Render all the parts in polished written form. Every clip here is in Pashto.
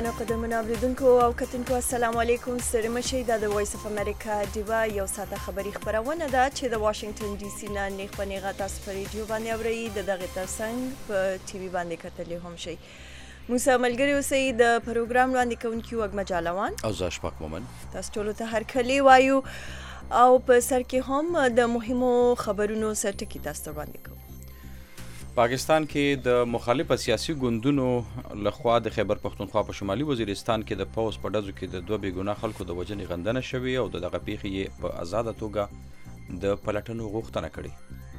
درنو قدرمنو اوریدونکو او کتونکو السلام علیکم. ستړي مشئ. دا د وایس اف امریکا ډیوا یو ساعته خبري خبرونه ده چې د واشنگټن ډي سي نه نیغ په نیغه تاسو په ریډیو باندې اورئ. د دغه ترڅنګ په ټي وي باندې کتلې هم شي. موسی ملګری اوسئ. د پروګرام وړاندې کوونکي وګ مجالوان او زه اشفاق مومن تاسو ټولو ته هرکلی وایو او په سر کې هم د مهمو خبرونو سرټکی تاسو ته وړاندې کوو. پاکستان کې د مخالفه سیاسي ګوندونو لخوا د خیبر پختونخوا په شمالي وزیرستان کې د پوز په ډزو کې د دوه بېګناه خلکو د وژنې غندنه شوې او دغه پیښې یې په آزاده توګه د پلټنو غوښتنه کړې.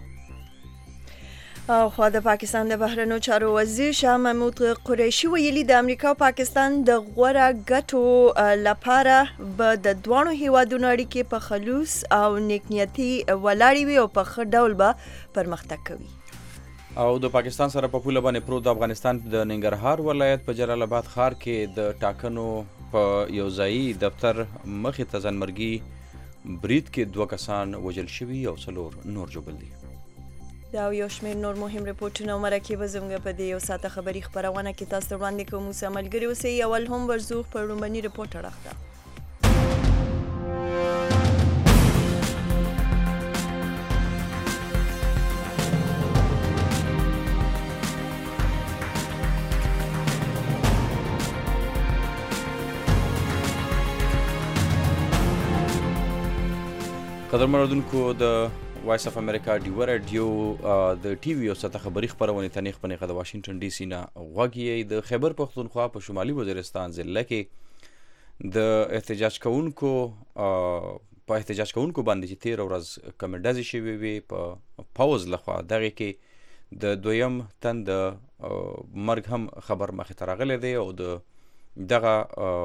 او خو د پاکستان د بهرنیو چارو وزیر شاه محمود قریشي ویلي د امریکا او پاکستان د غوره ګټو لپاره به د دوانو هیوادونو اړیکې په خلوص او نیکنیتي ولاړې وي او په ښه ډول به پرمختګ کوي. او د پاکستان سره په پوله باندې پروت د افغانستان د ننګرهار ولایت په جلال آباد ښار کې د ټاکنو په یو ځایي دفتر مخې ته ځانمرګي برید کې 2 کسان وژل شوي او 4 نور ژوبل دي. دا یو شمېر نور مهم رپورټونه او مرکې به زموږ په دې یو ساعته خبري خپرونه کې تاسو ته وړاندې کوو. موسی ملګري اوسئ. اول هم ورځو په لومړني رپورټ اړخ ده. قدرمنو اوریدونکو د وایس اف امریکا ډیوا رادیو د ټي وي او ساعته خبري خپرونې ته نیغ په نیغه د واشنگټن ډي سي نه غوږ یې. د خیبر پختونخوا په شمالي وزیرستان ضلع کې د احتجاج کوونکو باندې چې 13 ورځ کومې ډزې شوې وې په پوز لخوا دغې کې د دویم تن د مرګ هم خبر مخې ته راغلی دی او د دغه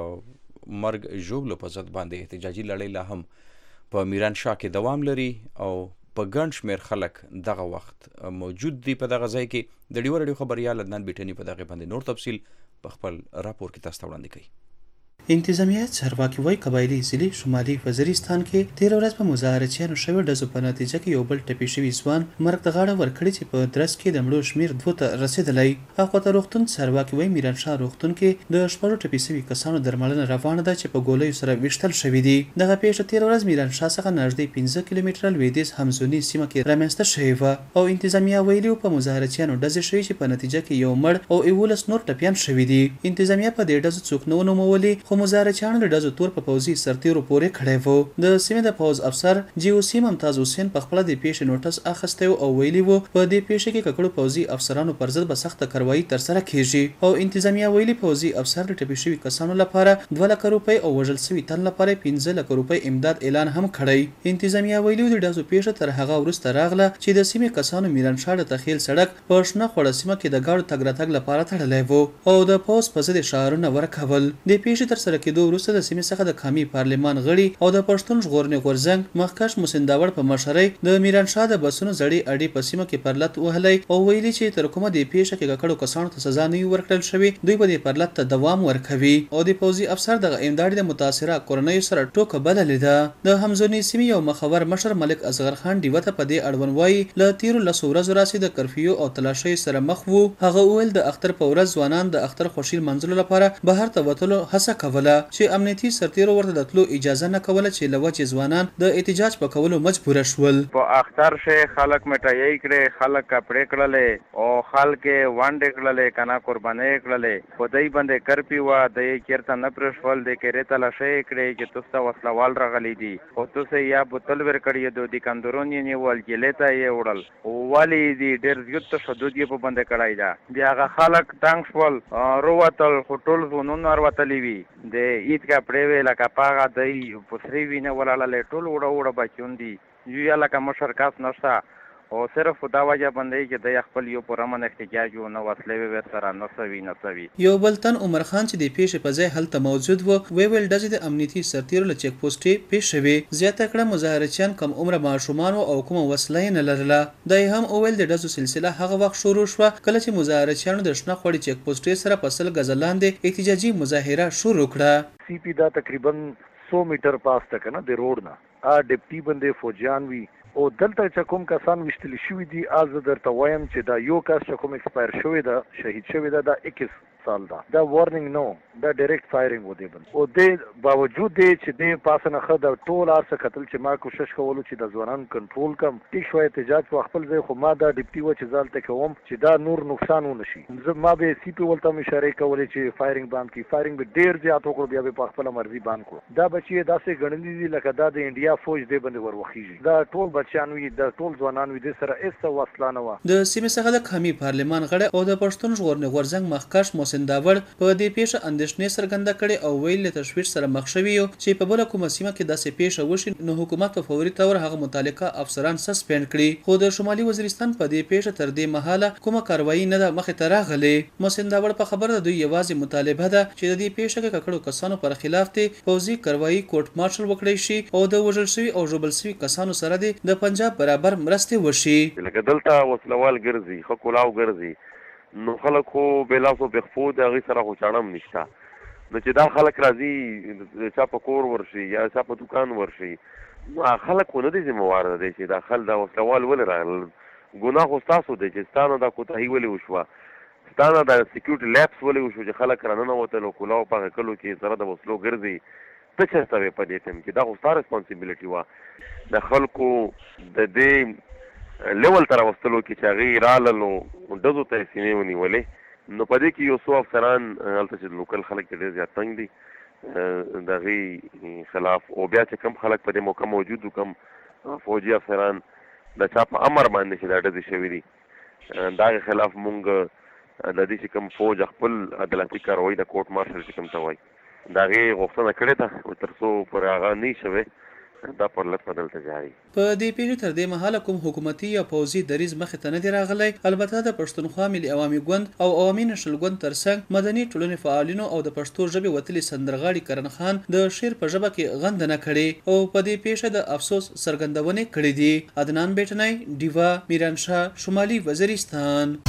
مرګ ژوبلو په ضد باندې احتجاجي لړۍ لا هم په میران شاه کې دوام لري او په ګڼ شمېر خلک دغه وخت موجود دي په دغه ځای کې. د ډیوا رادیو خبریال عدنان بیټني په دغه باندې نور تفصیل په خپل راپور کې تاسو ته وړاندې کوي. انتظامیه چارواکي وایي قبایلي ضلع شمالي وزیرستان کې 13 ورځ په مظاهرچیانو شوې ډزو په نتیجه کې یو بل ټپي شوي ځوان مرګ ته غاړه ورکړې چې په درس کې د مړو شمېر 2 ته رسېدلی. هاخوا ته روغتون چارواکي وایي میران شاه روغتون کې د شپږو ټپي شوي کسانو درملنه روانه ده چې په ګولیو سره ویشتل شوي دي. دغه پیښه 13 ورځ میران شاه څخه نږدې 15 کیلومتره لویدیځ همزوني سیمه کې رامنځته شوې وه او انتظامیه ویلي په مظاهرچیانو ډزې شوي چې په نتیجه کې یو مړ او 11 نور ټپیان شوي دي. انتظامیه په دې ډزو څوک نه ونومولې خو مظاهرچیانو ډزو تور په پوځي سرتیرو پورې کړی وو. د سیمې د پوځ افسر جی او سی ممتاز حسین په خپل د پیښې نوټس اخیستی او ویلي وو په دې پیښه کې ککړو پوځي افسرانو پر ضد به سخته کاروایی ترسره کیږي او انتظامیه ویلي پوځي افسر د ټپي شوي کسانو لپاره 2 لک روپۍ او وژل شوي تن لپاره 15 لک روپۍ امداد اعلان هم کړی. انتظامیه ویلي د ډزو پیښه تر هغه وروسته راغله چې د سیمې کسانو میران شاه د تخیل سړک په شنه خوړه سیمه کې د گاډو تګ راتګ لپاره تړلی وو او د پوځ په ضد شعارونه ورکول. د پیښې ترسره کېدو وروسته د سیمې څخه د قومي پارلمان غړي او د پښتون ژغورنې غورځنګ مخکښ مسنداور په مشرۍ د میران شاه د بسونو زړې اډې په سیمه کې پرلط وهلی او ویلي چې تر کومه د پیښه کې ککړو کسانو ته سزا نه وي ورکړل شوې دوی به د پرلط ته دوام ورکوي او د پوځي افسر دغه امداد د متاثره کورنیو سره ټوکه بللې ده. د همزوني سیمې یو مخور مشر ملک اصغر خان ډیوه ته په دې اړوند وایي له تیرو 10 ورځو راځي د کرفیو او تلاشۍ سره مخ وو. هغه وویل د اختر په ورځ ځوانان د اختر خوشي منځلو لپاره بهر ته وتلو هڅه کوله چې امنیتي سرتیرو ورته د تلو اجازه نه کوله چې لوجه ځوانان د احتجاج په کولو مجبور شول. په اختر شه خلک مټایي کړي خلک کپڑے کړلې او خلک وانډې کړلې کنا قربانې کړلې په دای باندې کرپی وا د کیرته نه پرشول د کېره تلاشي کړي چې تاسو وسلوال راغلي دي او تاسو یا بوتل ور کړی د کندرونی نیول کېلته یې وړل او والی دي ډېر زیات تشدد یې په باندې کړای دا بیا هغه خلک تنگ شول رواتل هټول زونون ورتلی وی د ایت کپڑے ویلا کپاغه د پسری وینه ولاله ټول وړه بچوندي یو لکه مشرکاس نشته او صرف دا وجه باندې چې د خپل یو پرمن احتجاج او نو وسلې ور سره نسوي. یو بل تن عمر خان چې د پیښې په ځای هلته موجود و ویل ډزې د امنیتي سرتیرو له چک پوسټې پیښ شوې. زیاته کړه مظاهرچیان کم عمر ماشومان او کوم وسلې نه لرله. د هم اول د ډزو سلسله هغه وخت شروع شو کله چې مظاهرچیانو د شنه خوړی چک پوسټې سره په سل غزلاندې احتجاجي مظاهره شروع کړه. سی پی دا تقریبا 100 میټر پاس تک نه د روډ نه ډپټي باندې فوجان وی او دلته چې کوم کسان وشتل شوی دي از درته وایم چې دا یو کس چې کوم ایکسپایر شوی دا شهید شوی دا 21 سال دا وارننګ نو دا ډایرکټ فایرینګ و دی بل او د باوجود دی چې د پاسنه خد ټول ارسه قتل چې ما کوشش کولو چې د ځوانان کنټرول کم ټیک شو احتجاج په خپل ځای خو ما دا ډیپټي و چې ځالته کوم چې دا نور نقصان ونه شي زه ما به سی پی ولته اشاره کولې چې فایرینګ باندې کی فایرینګ به ډیر زیات وکړو بیا به په خپل مرزي باندې کړو دا بچي داسې غړندې دي لکه دا د انډیا فوج دی باندې وروخیږي دا ټول بچیان وي دا ټول ځوانان وي د سره ایسته وصلانه و د سیمې څخه د قومي پارلمان غړی او د پښتون ژغورنې غورځنګ مخکښ محسن داوړ په دې پیښه اندېښنې څرګنده کړې او ویل له تشویش سره مخ شوي یو چې په بل کومه سیمه کې داسې پیښه وشي نو حکومت په فوري تور هغه متعلقه افسران سسپند کړي خو د شمالي وزیرستان په دې پیښه تر دې مهاله کومه کاروایی نه ده مخې ته راغلې محسن داوړ په خبره دوی یوازې مطالبه ده چې د دې پیښه کې ککړو کسانو پر خلاف ته پوځي کاروایی کوټ مارشل وکړي شي او د وژل شوي او ژوبل شوي کسانو سره د پنجاب برابر مرستې وشي لکه دلته وسلوال ګرځي خو کولاو ګرځي نو خلک خو بلاسو بخفو د هغې سره خو چاړم نشته نو چې دا خلک راځي چا په کور ورشي یا چا په دکان ورشي نو خلک خو نه دي ذمهوار دی چې دا خل دا وسلوال ولې راغلل ګناه خو ستاسو دی چې ستانه دا کوتاهي ولې وشوه ستانه دا سیکیورټي لیپس ولې وشو چې خلک راننوتل او کولاو په هغه کلو کې سره د وسلو ګرځي ته چېرته وې په دې ټایم کې دا خو ستا ریسپانسیبلیټي وه د خلکو د دې لیول ته راوستلو کې چې هغې رالل نو ډزو ته یې سینې ونیولې نو په دې کې یو څو افسران هلته چې لوکل خلک ډېر زیات تنګ دي د هغې خلاف او بیا چې کم خلک په دې موقع موجود و کم فوجي افسران د چا په امر باندې چې دا ډزې شوي دي د هغې خلاف مونږ د دې چې کوم فوج خپل عدالتي کاروایي د کوټ مارشل چې کوم ته وایي د هغې غوښتنه کړې ده تر څو پر هغه نه شوی دا پر لټ بدل ته جاري په دې پیښې تر دې مهاله کوم حکومتي یا پوځي دریز مخې ته نه دی راغلی البته د پښتونخوا ملي عوامي ګوند او عوامي نشل ګوند ترڅنګ مدني ټولنې فعالینو او د پښتو ژبې وتلي سندرغاړي کرن خان د شعر په ژبه کې غندنه کړې او په دې پیښه د افسوس څرګندونې کړې دي عدنان بیٹنای دیوا میرانشاه شمالي وزیرستان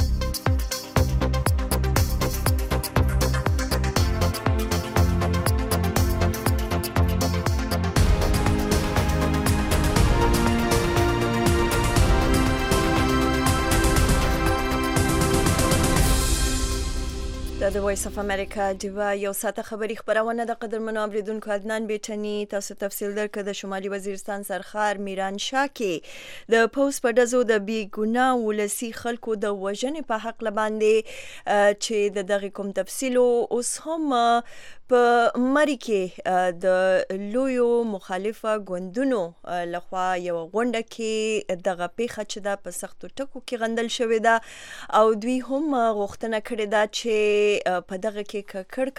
د وایس اف امریکا دیوا یو ساعته خبری خبرونه د قدرمنو اوریدونکو عدنان بیٹنی تاسو تفصیل درکړه د شمالي وزیرستان سرخار میران شاه کې د پوس په دزو د بی ګناه ولسی خلکو د وژنې په حق لباندې چې دغه کوم تفصیل اوس هم په مری کې د لویو مخالفه ګوندونو لخوا یو غونډه کې دغه پیښه چې د په سختو ټکو کې غندل شوې ده او دوی هم غوښتنه کړې ده چې په دغه کې ککړ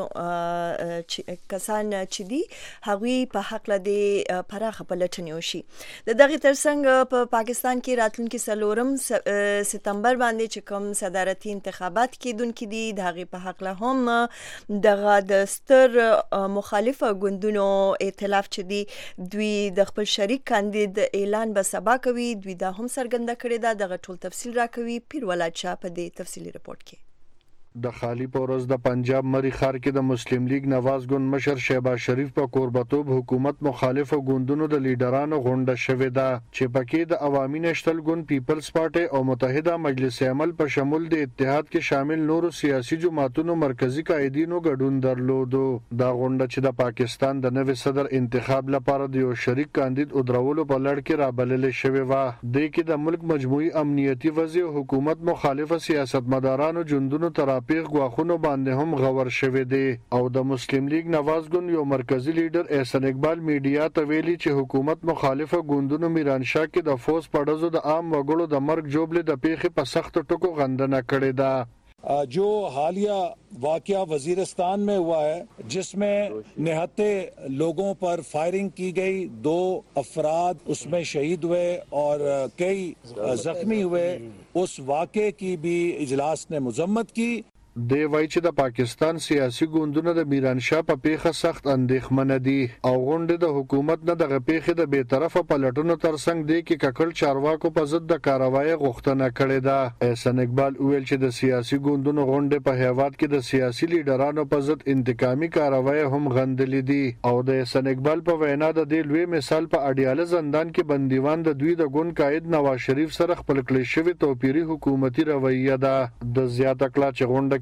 کسان چې دي هغوی په حق لدې پراخه پلټنې وشي د دغه ترڅنګ په پاکستان کې راتلونکي 4 سپتمبر باندې چې کوم صدارتي انتخابات کېدونکي دي د هغې په حق له هم دغه ستر مخالفه ګوندونو ائتلاف چې دی دوی د خپل شریک کاندید اعلان به سبا کوي دوی دا هم څرګنده کړې ده دغه ټول تفصیل راکوي پیر ولاد شاه په دې تفصیلي رپورت کې د خالی پورز د پنجاب مری خار کې د مسلم لیگ نواز ګوند مشر شهباز شریف په قربتوب حکومت مخالف ګوندونو د لیډرانو غونډه شوې ده چې پکې د عوامي نشتل ګوند پیپلز پارټي او متحده مجلس عمل په شمول د اتحاد کې شامل نورو سیاسي جماعتونو مرکزی قائدینو ګډون درلودو دا غونډه چې د پاکستان د نوي صدر انتخاب لپاره د یو شریک کاندید ودرولو په لړ کې رابللې شوې وه د کې د ملک مجموعي امنیتي وضع حکومت مخالفه سیاستمدارانو جوندونو تر پیغ غواخونو باندې هم غور شوی دی او د مسلم لیگ نواز ګوند یو مرکزی لیډر احسان اقبال میډیا ته ویلي چې حکومت مخالفه ګوندونو میران شاه کې د فوز پړزو د عام وګړو د مرګ جوړلې د پیښې په سخت ټکو غندنه کړې ده جو حالیہ واقعہ وزیرستان میں ہوا ہے جس میں نہتے لوگوں پر فائرنگ کی گئی 2 افراد اس میں شہید ہوئے اور کئی زخمی ہوئے اس واقعے کی بھی اجلاس نے مذمت کی دی وای چې د پاکستان سیاسي ګوندونو د میران شاه په پیښه سخت اندېښمنه دي او غونډه د حکومت نه دغه پیښه د بیطرفه پلټونو ترڅنګ دی کې ککړ چارواکو په ضد د کاروایی غوښتنه کړې ده احسان اقبال ویل چې د سیاسي ګوندونو غونډه په هیواد کې د سیاسي لیډرانو په ضد انتقامي کاروایی هم غندلې دي او د احسان اقبال په وینا د دې لوی مثال په اډیاله زندان کې بندیوان د دوی د ګوند قائد نواز شریف سره خپل کړی شوی توپیری حکومتي رویه ده د زیاته کلا چې غونډه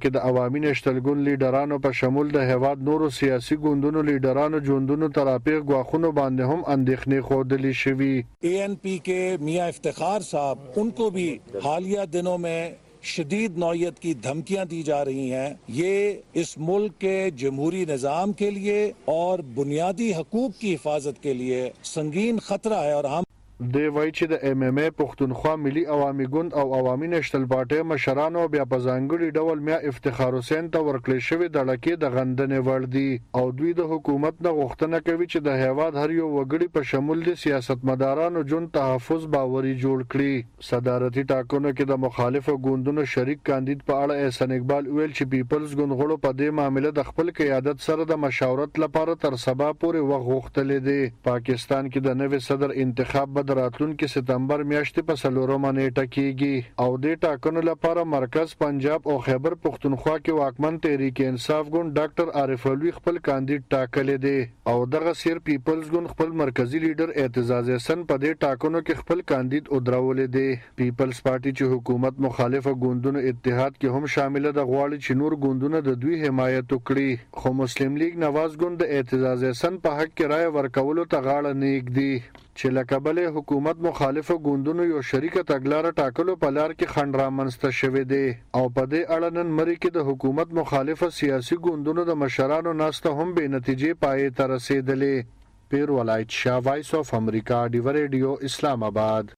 کې د عوامي نشتلګون لیډرانو په شمول د هیواد نورو سیاسي ګوندونو لیډرانو ژوندونو ترافیق غواخونو باندې هم اندېښنې ښودلې شوي. ANP के मियां इफ्तिखार साहब उनको भी हालिया दिनों में शदीद नौयत की धमकियां दी जा रही हैं. ये इस मुल्क के जमहूरी निज़ाम के लिए और बुनियादी हकूक की हिफाजत के लिए संगीन खतरा है और हम دی وایي چې د MMA پښتونخوا ملي عوامي ګوند او عوامي نشتل پارټۍ مشرانو بیا په ځانګړي ډول میا افتخار حسین ته ورکړل شوې د ډکې د غندنې وړ دي او دوی د حکومت نه غوښتنه کوي چې د هیواد هر یو وګړي په شمول د سیاستمدارانو جون تحفظ باوري جوړ کړي. صدارتي ټاکنو کې د مخالفو ګوندونو شریک کاندید په اړه احسان اقبال ویل چې پیپلز ګوند غړو په دې معاملې د خپل قیادت سره د مشاورت لپاره تر سبا پورې وخت غوښتلی دی. پاکستان کې د نوي صدر انتخاب د راتلونکي ستمبر میاشتې په 4 نیټه کېږي او د ټاکنو لپاره مرکز پنجاب او خیبر پښتونخوا کې واکمن تحریک انصاف ګوند ډاکټر عارف علوي خپل کاندید ټاکلی دی او دغه سیر پیپلز ګوند خپل مرکزی لیډر اعتزاز حسن په دې ټاکنو کې خپل کاندید ودرولې دی. پیپلز پارټي چې حکومت مخالفه ګوندونو اتحاد کې هم شامل ده غواړي چې نور ګوندونه د دوی حمایت وکړي خو مسلم لیگ نواز ګوند د اعتزاز حسن په حق کې رائے ورکولو ته غاړه نه ږدي چې لکه بلې حکومت مخالفه ګوندونو یو شریکه تګلاره ټاکلو په لار کې خنډ رامنځته شوی دی او په دې اړه نن مري کې د حکومت مخالفه سیاسي ګوندونو د مشرانو ناسته هم بې نتیجې پای ته رسیدلې. پیر ولایت شاه، وایس اف امریکا، ډیو ریډیو، اسلام آباد.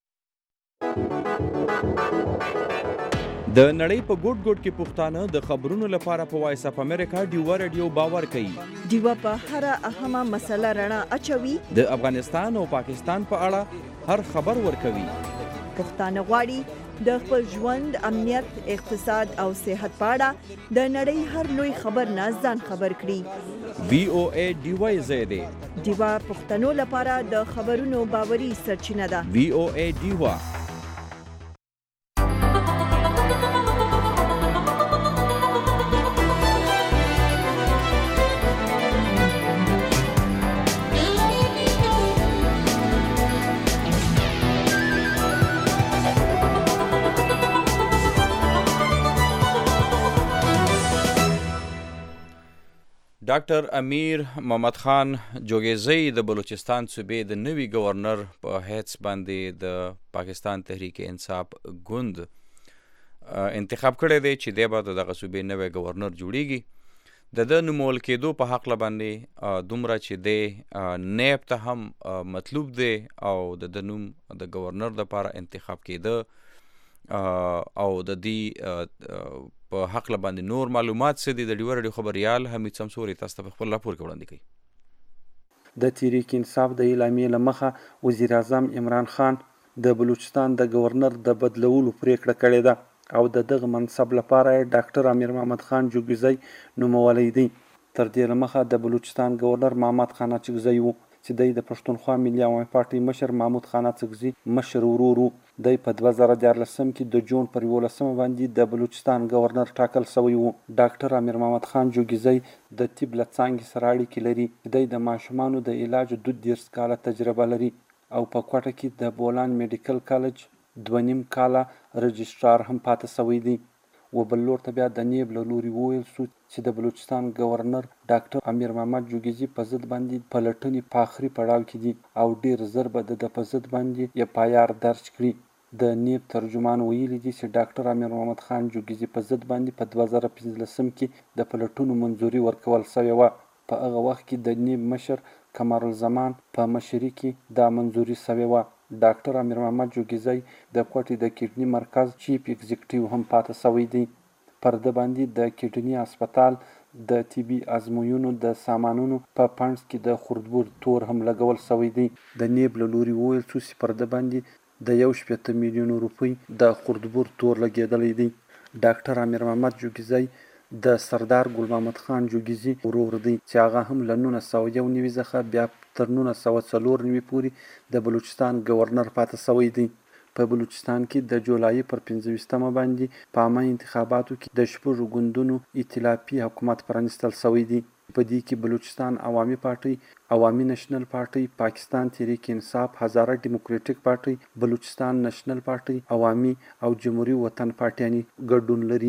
د نړۍ په ګوټ ګوټ کې پښتانه د خبرونو لپاره په وایس اف امریکا ډیو ریډیو باور کوي. ډیو په هر اهمه مسله رڼا اچوي. د افغانستان او پاکستان په اړه هر خبر ورکوي. پښتانه غواړي د خپل ژوند، امنیت، اقتصاد او صحت په اړه د نړۍ هر لوی خبر نه ځان خبر کړي. VOA ډیو زیاده ډیو پښتنو لپاره د خبرونو باوري سرچینه ده. VOA ډیو. ډاکټر امیر محمد خان جوګیزی د بلوچستان صوبې د نوي گورنر په حیث باندې د پاکستان تحریک انصاف ګوند انتخاب کړی دی چې دی به دغه صوبې نوی گورنر جوړیږي. د نومول کېدو په حق باندې دومره چې دی نیب ته هم مطلوب دی او د نوم د گورنر لپاره انتخاب کېده او د دې په حق باندې نور معلومات څه دي د ډیو ریډیو خبريال حمید سمسوري تاسو ته خپل راپور وړاندې کوي. د تحریک انصاف د اعلامیې لمخه وزیر اعظم عمران خان د بلوچستان د گورنر د بدلولو پریکړه کړې ده او د دغه منصب لپاره ډاکټر امیر محمد خان جوګیزی نومولی دی. تر دې لمخه د بلوچستان گورنر محمد خان اڅکزی و چې د پښتونخوا ملي عوامي پارټي مشر محمود خان اڅکزي مشر ورور دی. په 2014 کې د جون پر 11 باندې د بلوچستان گورنر ټاکل شوی و. ډاکټر امیر محمد خان جوګیزی د طب له څانګې سره اړیکې لري. د ماشومانو د علاج 32 کاله تجربه لري او په کوټه کې د بولان میډیکل کالج 2.5 کاله رجسټرار هم پاتې شوی دی. و بل لور ته بیا د نیب له لوري وویل شو چې د بلوچستان گورنر ډاکټر امیر محمد جوګیزي په ضد باندې پلټنې په آخري پړاو کې دي او ډیر زر به د په ضد باندې FIR درج کړي. د نیب ترجمان ویلي دي چې ډاکټر امیر محمد خان جوګیزي په ضد باندې په 2015 کې د پلټنو منظوري ورکول شوې وه. په هغه وخت کې د نیب مشر کمرالزمان په مشري کې دا منظوري شوې وه. ډاکټر امیر محمد جوګیزی د کوټې د کډنی مرکز چیف ایگزیکټیو هم پاتې شوی دی. پر ده باندې د کډنی هسپتال د طبي ازموینو د سامانونو په پنځ کې د خردبور تور هم لګول شوی دی. د نیب له لوري وویل شو چې پر ده باندې د 1.8 میلیون روپۍ د خردبور تور لګېدلی دی. ډاکټر امیر محمد جوګیزی د سردار ګل محمد خان جوګیزي ورور دی چې هغه هم له 1991 څخه بیا تر 1994 پورې د بلوچستان گورنر پاتې شوی دی. په بلوچستان کې د جولای پر 15 باندې په عامه انتخاباتو کې د شپږ ګوندونو ائتلافي حکومت پرانستل شوی دی. په دې کې بلوچستان عوامي پارټي، عوامي نېشنل پارټي، پاکستان تحریک انصاف، هزاره ډیموکراټیک پارټي، بلوچستان نېشنل پارټي، عوامي او جمهوریت وطن پارټیانی ګډون لري.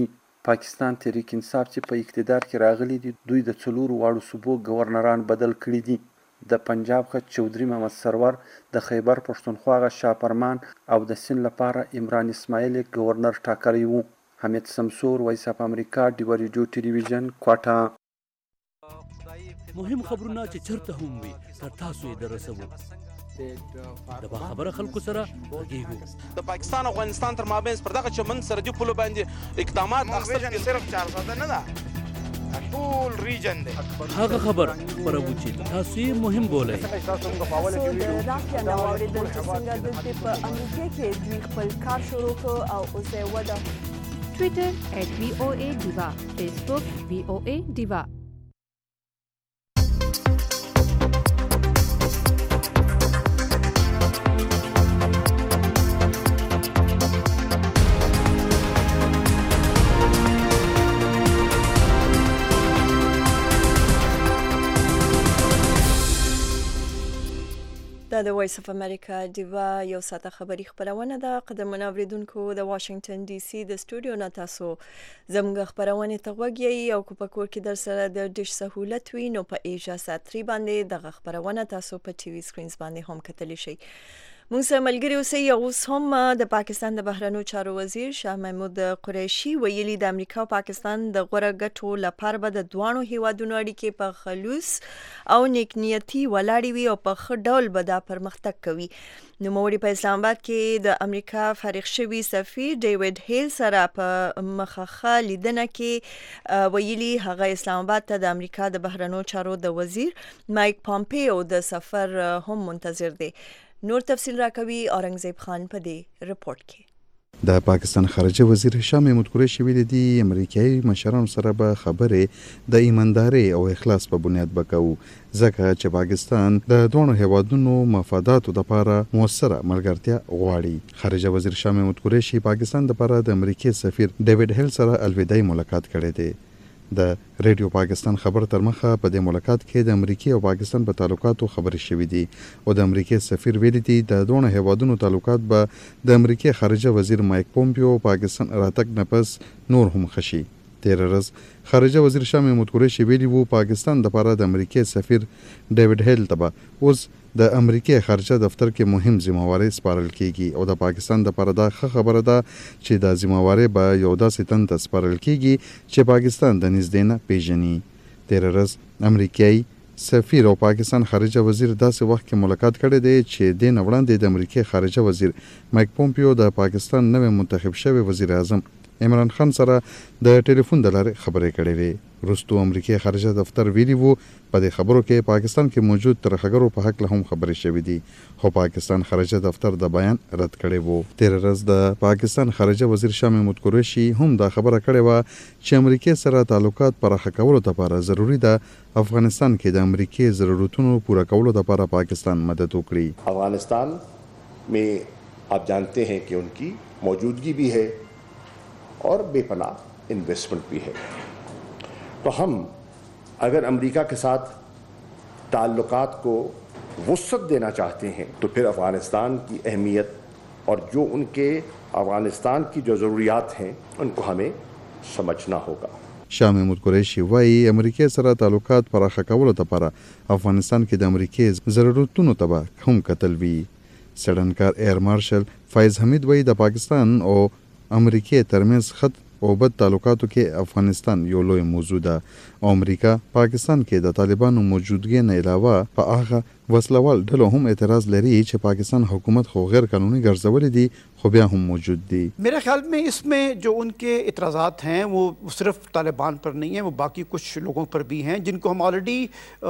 پاکستان تحریک انصاف چې په اقتدار کې راغلي دي دوی د 4 واړو صوبو گورنران بدل کړي دي. د پنجاب غ چودري محمد سرور، د خیبر پښتونخوا غ شاه فرمان او د سند لپاره عمران اسماعیل گورنر ټاکلی وو. حمید سمسور، وایس اف امریکا، ډیو ریډیو ټلویزیون، کوټه. مهم خبرونه چې چرته هم وي تر تاسو یې درسوو. د باخبره خلکو سره غږیږو. د پاکستان او افغانستان تر مابین پر دغه چمن سرحدي پولو باندې اقدامات اخیستل صرف 400 نه ده، ټول ریجن دی. هغه خبر خبرو چې تاسو یې مهم بولئ. د رافیا نو اوریدل چې څنګه د په امریکا کې دوی خپل کار شروع کړ او اوس یې وده. ټویټر @VOA Diva، فیسبوک VOA Diva. دا د وایس اف امریکا ډیوا یو ساعته خبری خبرونه ده. قدرمن اوریدونکو د واشنگټن ډي سي د سټوډیو نه تاسو زموږ خبرونه ته وګورئ او کو په کور کې در سره د ډیش سہولت وي نو په ایجا سات 3 باندې د خبرونه تاسو په ټي وي سکرینز باندې هم کتلی شئ. موږ سره ملګری اوسئ. اوس هم د پاکستان د بهرنیو چارو وزیر شاه محمود قریشي ویلي د امریکا او پاکستان د غوړه ګټو لپاره به د دوانو هیوادونو اړیکې په خلوص او نیکنیتی ولاړې وي او په ښه ډول به دا پرمختګ کوي. نوموړي په اسلام آباد کې د امریکا فارغ شوي سفیر ډیوډ هیل سره په مخخه لیدنه کې ویلي هغه اسلام آباد ته د امریکا د بهرنیو چارو د وزیر مایک پامپیو د سفر هم منتظر دی. نور تفصیل راکوي اورنګزیب خان په دې رپورت کې. د پاکستان خارجه وزیر شاه محمود قریشي ویلي دي امریکایي مشرانو سره به خبرې د ایمانداري او اخلاص په بنیاد وکړو ځکه چې پاکستان د دوه هیوادونو مفاداتو لپاره موثره ملګرتیا غواړي. خارجه وزیر شاه محمود قریشي پاکستان لپاره د امریکای سفیر ډیوډ هیل سره الوداعي ملاقات کړی دی. د ریډیو پاکستان خبر تر مخه په دې ملاقات کې د امریکای او پاکستان په تعلقاتو خبرې شوې دي او د امریکای سفیر ویلي دي د دوه هیوادونو تعلقات به د امریکای خارجه وزیر مایک پومپیو پاکستان راتګ نه پس نور هم خشي. تیر ورځ خارجه وزیر شاه محمود قریشي ویلي وو پاکستان لپاره د امریکای سفیر ډیوډ هیل ته اوس د امریکای خارجه دفتر کې مهم ذمہواری سپارل کیږي او د پاکستان لپاره دا خبره ده چې د ذمہواری به یو داسې تن ته سپارل کیږي چې پاکستان د نږدې نه پیژني. تیر ورځ امریکای سفیر او پاکستان خارجه وزیر داسې وخت کې ملاقات کړی دی چې د وړاندې د امریکای خارجه وزیر مایک پومپیو د پاکستان نوې منتخب شوی وزیر اعظم عمران خان سره د ټلیفون د لارې خبرې کړې وې. وروستو امریکای خارجه دفتر ویلي وو په دې خبرو کې پاکستان کې موجود ترهګرو په حق له هم خبرې شوې دي خو پاکستان خارجه دفتر د بیان رد کړی وو. تیر ورځ د پاکستان خارجه وزیر شاه محمود قریشي هم دا خبره کړې و چې امریکای سره تعلقات پراخه کولو لپاره ضروری ده افغانستان کې د امریکای ضرورتونو پوره کولو لپاره پاکستان مدد وکړي. افغانستان में आप जानते हैं कि उनकी मौजूदगी भी है और बेपनाह इन्वेस्टमेंट भी है. तो हम अगर अमेरिका के साथ ताल्लुकात को वुसअत देना चाहते हैं तो फिर अफ़गानिस्तान की अहमियत और जो उनके अफ़गानिस्तान की जो ज़रूरियात हैं उनको हमें समझना होगा. شاه محمود قریشي وايي امریکای سره تعلقات پراخه کولو لپاره افغانستان کې د امریکای ضرورتونو ته هم کتل وی. سړنکار ایر مارشل فایز حمید وايي د پاکستان او امریکای ترمنځ خط او بد تعلقاتو کې افغانستان یو لوی موضوع ده او امریکا پاکستان کې د طالبانو موجودګي نه علاوه په هغه وسلوال ډلو هم اعتراض لري چې پاکستان حکومت خو غیر قانوني ګرځولې دي خو بیا هم موجود دي. मेरे ख्याल में इसमें जो उनके इतराज़ात हैं वो सिर्फ तालिबान पर नहीं है, वो बाकी कुछ लोगों पर भी हैं जिनको हम ऑलरेडी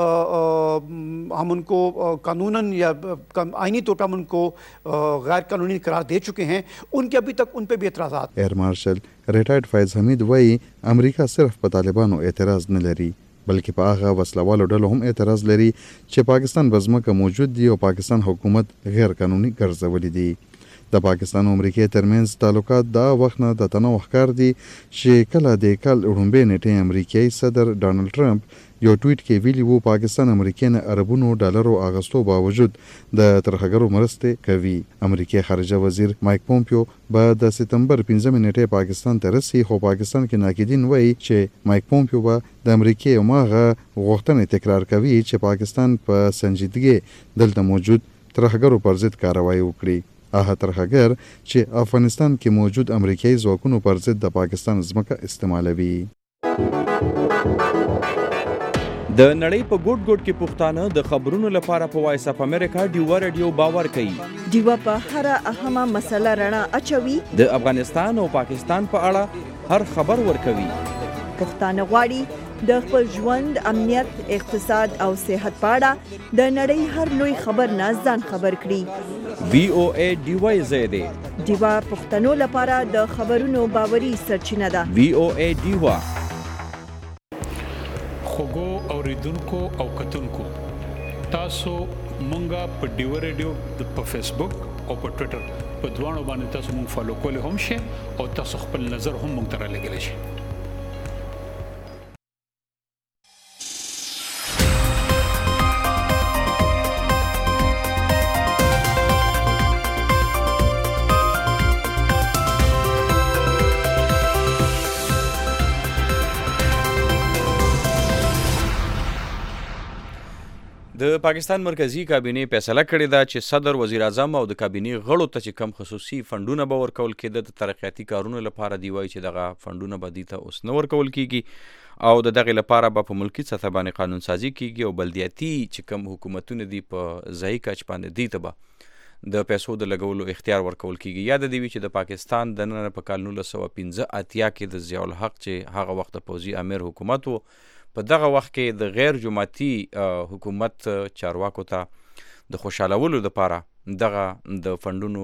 हम उनको कानूनन या आईनी तौर पर हम उनको गैर कानूनी करार दे चुके हैं. उनके अभी तक उन पर भी इतराज़ात. Air marshal retired Faiz Hameed वाई अमेरिका सिर्फ په طالبانو اعتراض نه لري بلکې په هغه وسلوالو ډلو هم اعتراض لري چې پاکستان بزمکه موجود دي او پاکستان حکومت غیر قانوني ګرځولې دي. د پاکستان او امریکای ترمنځ تعلقات دا وخت نه د تنوع ښکار دي چې کله د کال وړاندې نیټه امریکایي صدر ډانلډ ټرمپ یو ټویټ کې ویلي وو پاکستان امریکای نه اربونو ډالرو اغستو باوجود د ترهګرو مرستې کوي. امریکای خارجه وزیر مایک پومپیو به د سپتمبر 15 نیټه پاکستان ته رسي، خو پاکستان کې ناقدین وایي چې مایک پومپیو به د امریکای او ماغه غوښتنې تکرار کوي چې پاکستان په سنجیدګۍ دلته موجود ترهګرو پر ضد کاروایی وکړي. هغه ترهګر چې افغانستان کې موجود امریکایي ځواکونو پر ضد د پاکستان ځمکه استعمالوي. د نړۍ په ګوټ ګوټ کې پښتانه د خبرونو لپاره په وایس اف امریکا ډیوا رادیو باور کوي. ډیوا په هر اهمه مسله رڼا اچوي. د افغانستان او پاکستان په اړه هر خبر ورکوي. پښتانه غواړي د خپل ژوند، امنیت، اقتصاد او صحت په اړه د نړۍ هر لوی خبر نه ځان خبر کړي. VOA ډیوا زیاده ډیوا پښتنو لپاره د خبرونو باوري سرچینه ده. VOA ډیوا خوګو اوریدونکو او کتونکو، تاسو مونږه په ډیوا رادیو په فیسبوک او په ټوئیټر په دوانو باندې تاسو مونږ فالو کولی هم شئ او تاسو خپل نظر هم مونږ ته رالیږلی شئ. د پاکستان مرکزی کابینې فیصله کړې ده چې صدر، وزیر اعظم او د کابینې غړو ته چې کم خصوصي فندونه به ورکول کېده د ترقیاتي کارونو لپاره، دی وایي چې دغه فندونه به دې ته اوس نه ورکول کېږي او د دغې لپاره به په ملکي سطح باندې قانون سازي کېږي او بلدیاتي چې کم حکومتونه دي په ځایي کچ باندې دې ته به د پیسو د لګولو اختیار ورکول کېږي. یاد دې وي چې د پاکستان د نن په کال 1985 کې د ضیاء الحق چې هغه وخت پوځي امیر حکومت و، په دغه وخت کې د غیر جماعتي حکومت چارواکو ته د خوشحالولو لپاره دغه د فندونو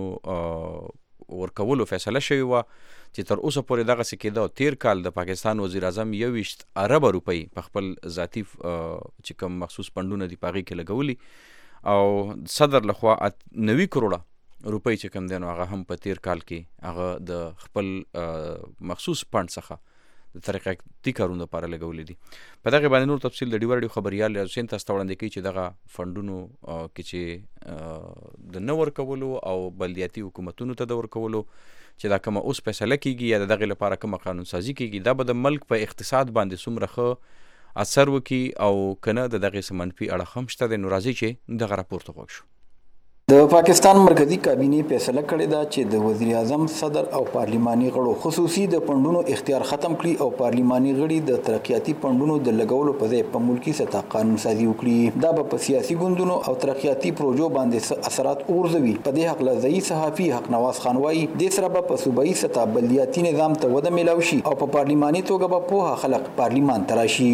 ورکولو فیصله شوې وه چې تر اوسه پورې دغسې کېده. او تیر کال د پاکستان وزیر اعظم 21 ارب روپۍ په خپل ذاتي چې کوم مخصوص فندونه دي په هغې کې لګولي او صدر لخوا 90 کروړه روپۍ چې کوم دی نو هغه هم په تیر کال کې هغه د خپل مخصوص فند څخه د ترقیاتي کارونو لپاره لګولې دي. په دغه باندې نور تفصیل د ډیوا رادیو خبریال حسین تاسو ته وړاندې کوي چې دغه فندونو کې چې د نه ورکولو او بلدیاتي حکومتونو ته د ورکولو چې دا کومه اوس فیصله کېږي یا د دغې لپاره کومه قانون سازي کېږي، دا به د ملک په اقتصاد باندې څومره ښه اثر وکړي او که نه د دغې څه منفي اړخ هم شته دی. نو راځئ چې دغه راپور ته غوږ شو. د پاکستان مرکزی کابینې فیصله کړې ده چې د وزیر اعظم، صدر او پارلیماني غړو خصوصي د فندونو اختیار ختم کړي او پارلیماني غړي د ترقیاتي فندونو د لګولو په ځای په ملکی سطح قانون سازي وکړي. دا به په سیاسي ګوندونو او ترقیاتي پروژو باندې اثرات غورځوي. په دې حق ځایي صحافي حق نواز خان وایي د سره په صوبایي سطح بلدیاتي نظام ته وده ملاوي شي او په پارلیماني توګه به پوهه خلک پارلیمان ته راشي.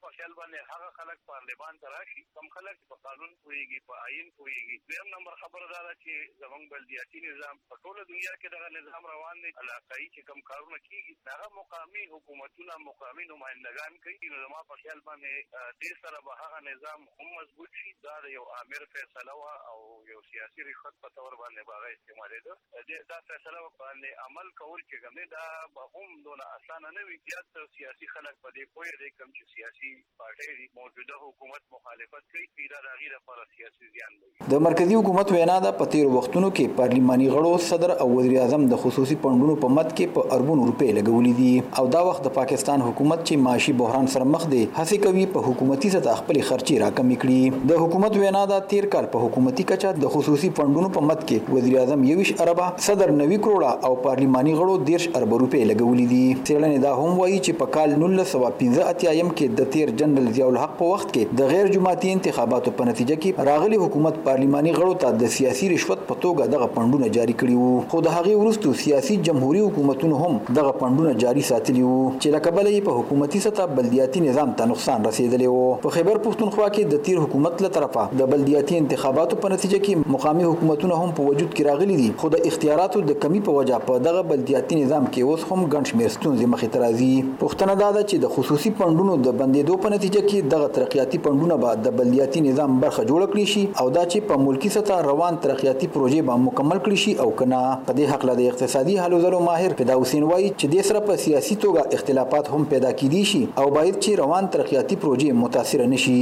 قانون پوهیږي، په آئین پوهیږي. دویم نمبر خبره دا ده چې زموږ بلدیاتي نظام په ټوله دنیا کې دغه نظام روان دی. علاقایي چې کوم کارونه کېږي هغه مقامي حکومتونه، مقامي نمایندګان کوي. نو زما په خیال باندې دې سره به هغه نظام هم مضبوط شي. دا د یو آمر فیصله وه او یو سیاسي رشوت په طور باندې به هغه استعمالېده. دا فیصله باندې عمل کول چې کوم دی دا به هم دونه اسانه نه وي. زیات سیاسي خلک په دې پوهې دی کوم چې سیاسي پارټۍ دي موجوده حکومت مخالفت کوي دا د هغې لپاره سیاسي زیان لري. د مرکزی حکومت وینا ده په تیرو وختونو کې پارلیماني غړو، صدر او وزیر اعظم د خصوصي فندونو په مد کې په اربونو روپۍ لګولې دي او دا وخت د پاکستان حکومت چې معاشي بحران سره مخ دی هڅه کوي په حکومتي سطح خپل خرچي راکمې کړي. د حکومت وینا ده تیر کال په حکومتي کچه د خصوصي فندونو په مد کې وزیر اعظم 21 اربه، صدر 90 کروڑه او پارلیماني غړو 13 اربه روپۍ لګولې دي. څېړنې دا هم وایي چې په کال 1985 کې د تیر جنرال ضیاء الحق په وخت کې د غیر جماعتي انتخاباتو په نتیجه کې راغلي حکومت پارلیماني غړو ته د سیاسي رشوت په توګه دغه فندونه جاری کړي وو. خو د هغې وروسته سیاسي جمهوریت حکومتونو هم دغه فندونه جاری ساتلي وو چې له کبله یې په حکومتي سطح بلدیاتي نظام ته نقصان رسېدلی وو. په خیبر پښتونخوا کې د تیر حکومت له طرفه د بلدیاتي انتخاباتو په نتیجه کې مقامي حکومتونه هم په وجود کې راغلي دي، خو د اختیاراتو د کمی په وجه په دغه بلدیاتي نظام کې اوس هم ګڼ شمېر ستونزې مخې ته راځي. پوښتنه دا ده چې د خصوصي فندونو د بندېدو په نتیجه کې دغه ترقیاتي فندونه به د بلدیاتي نظام برخه جوړه کړي شي او دا چې چې په ملکی سطح روان ترقیاتي پروژې به مکمل کړي شي او کنه. په دې حق له اقتصادي حل زلو ماهر فدا حسین وایي چې د سره په سیاسي توګه اختلافات هم پیدا کیدي شي او باید چې روان ترقیاتي پروژې متاثر نشي.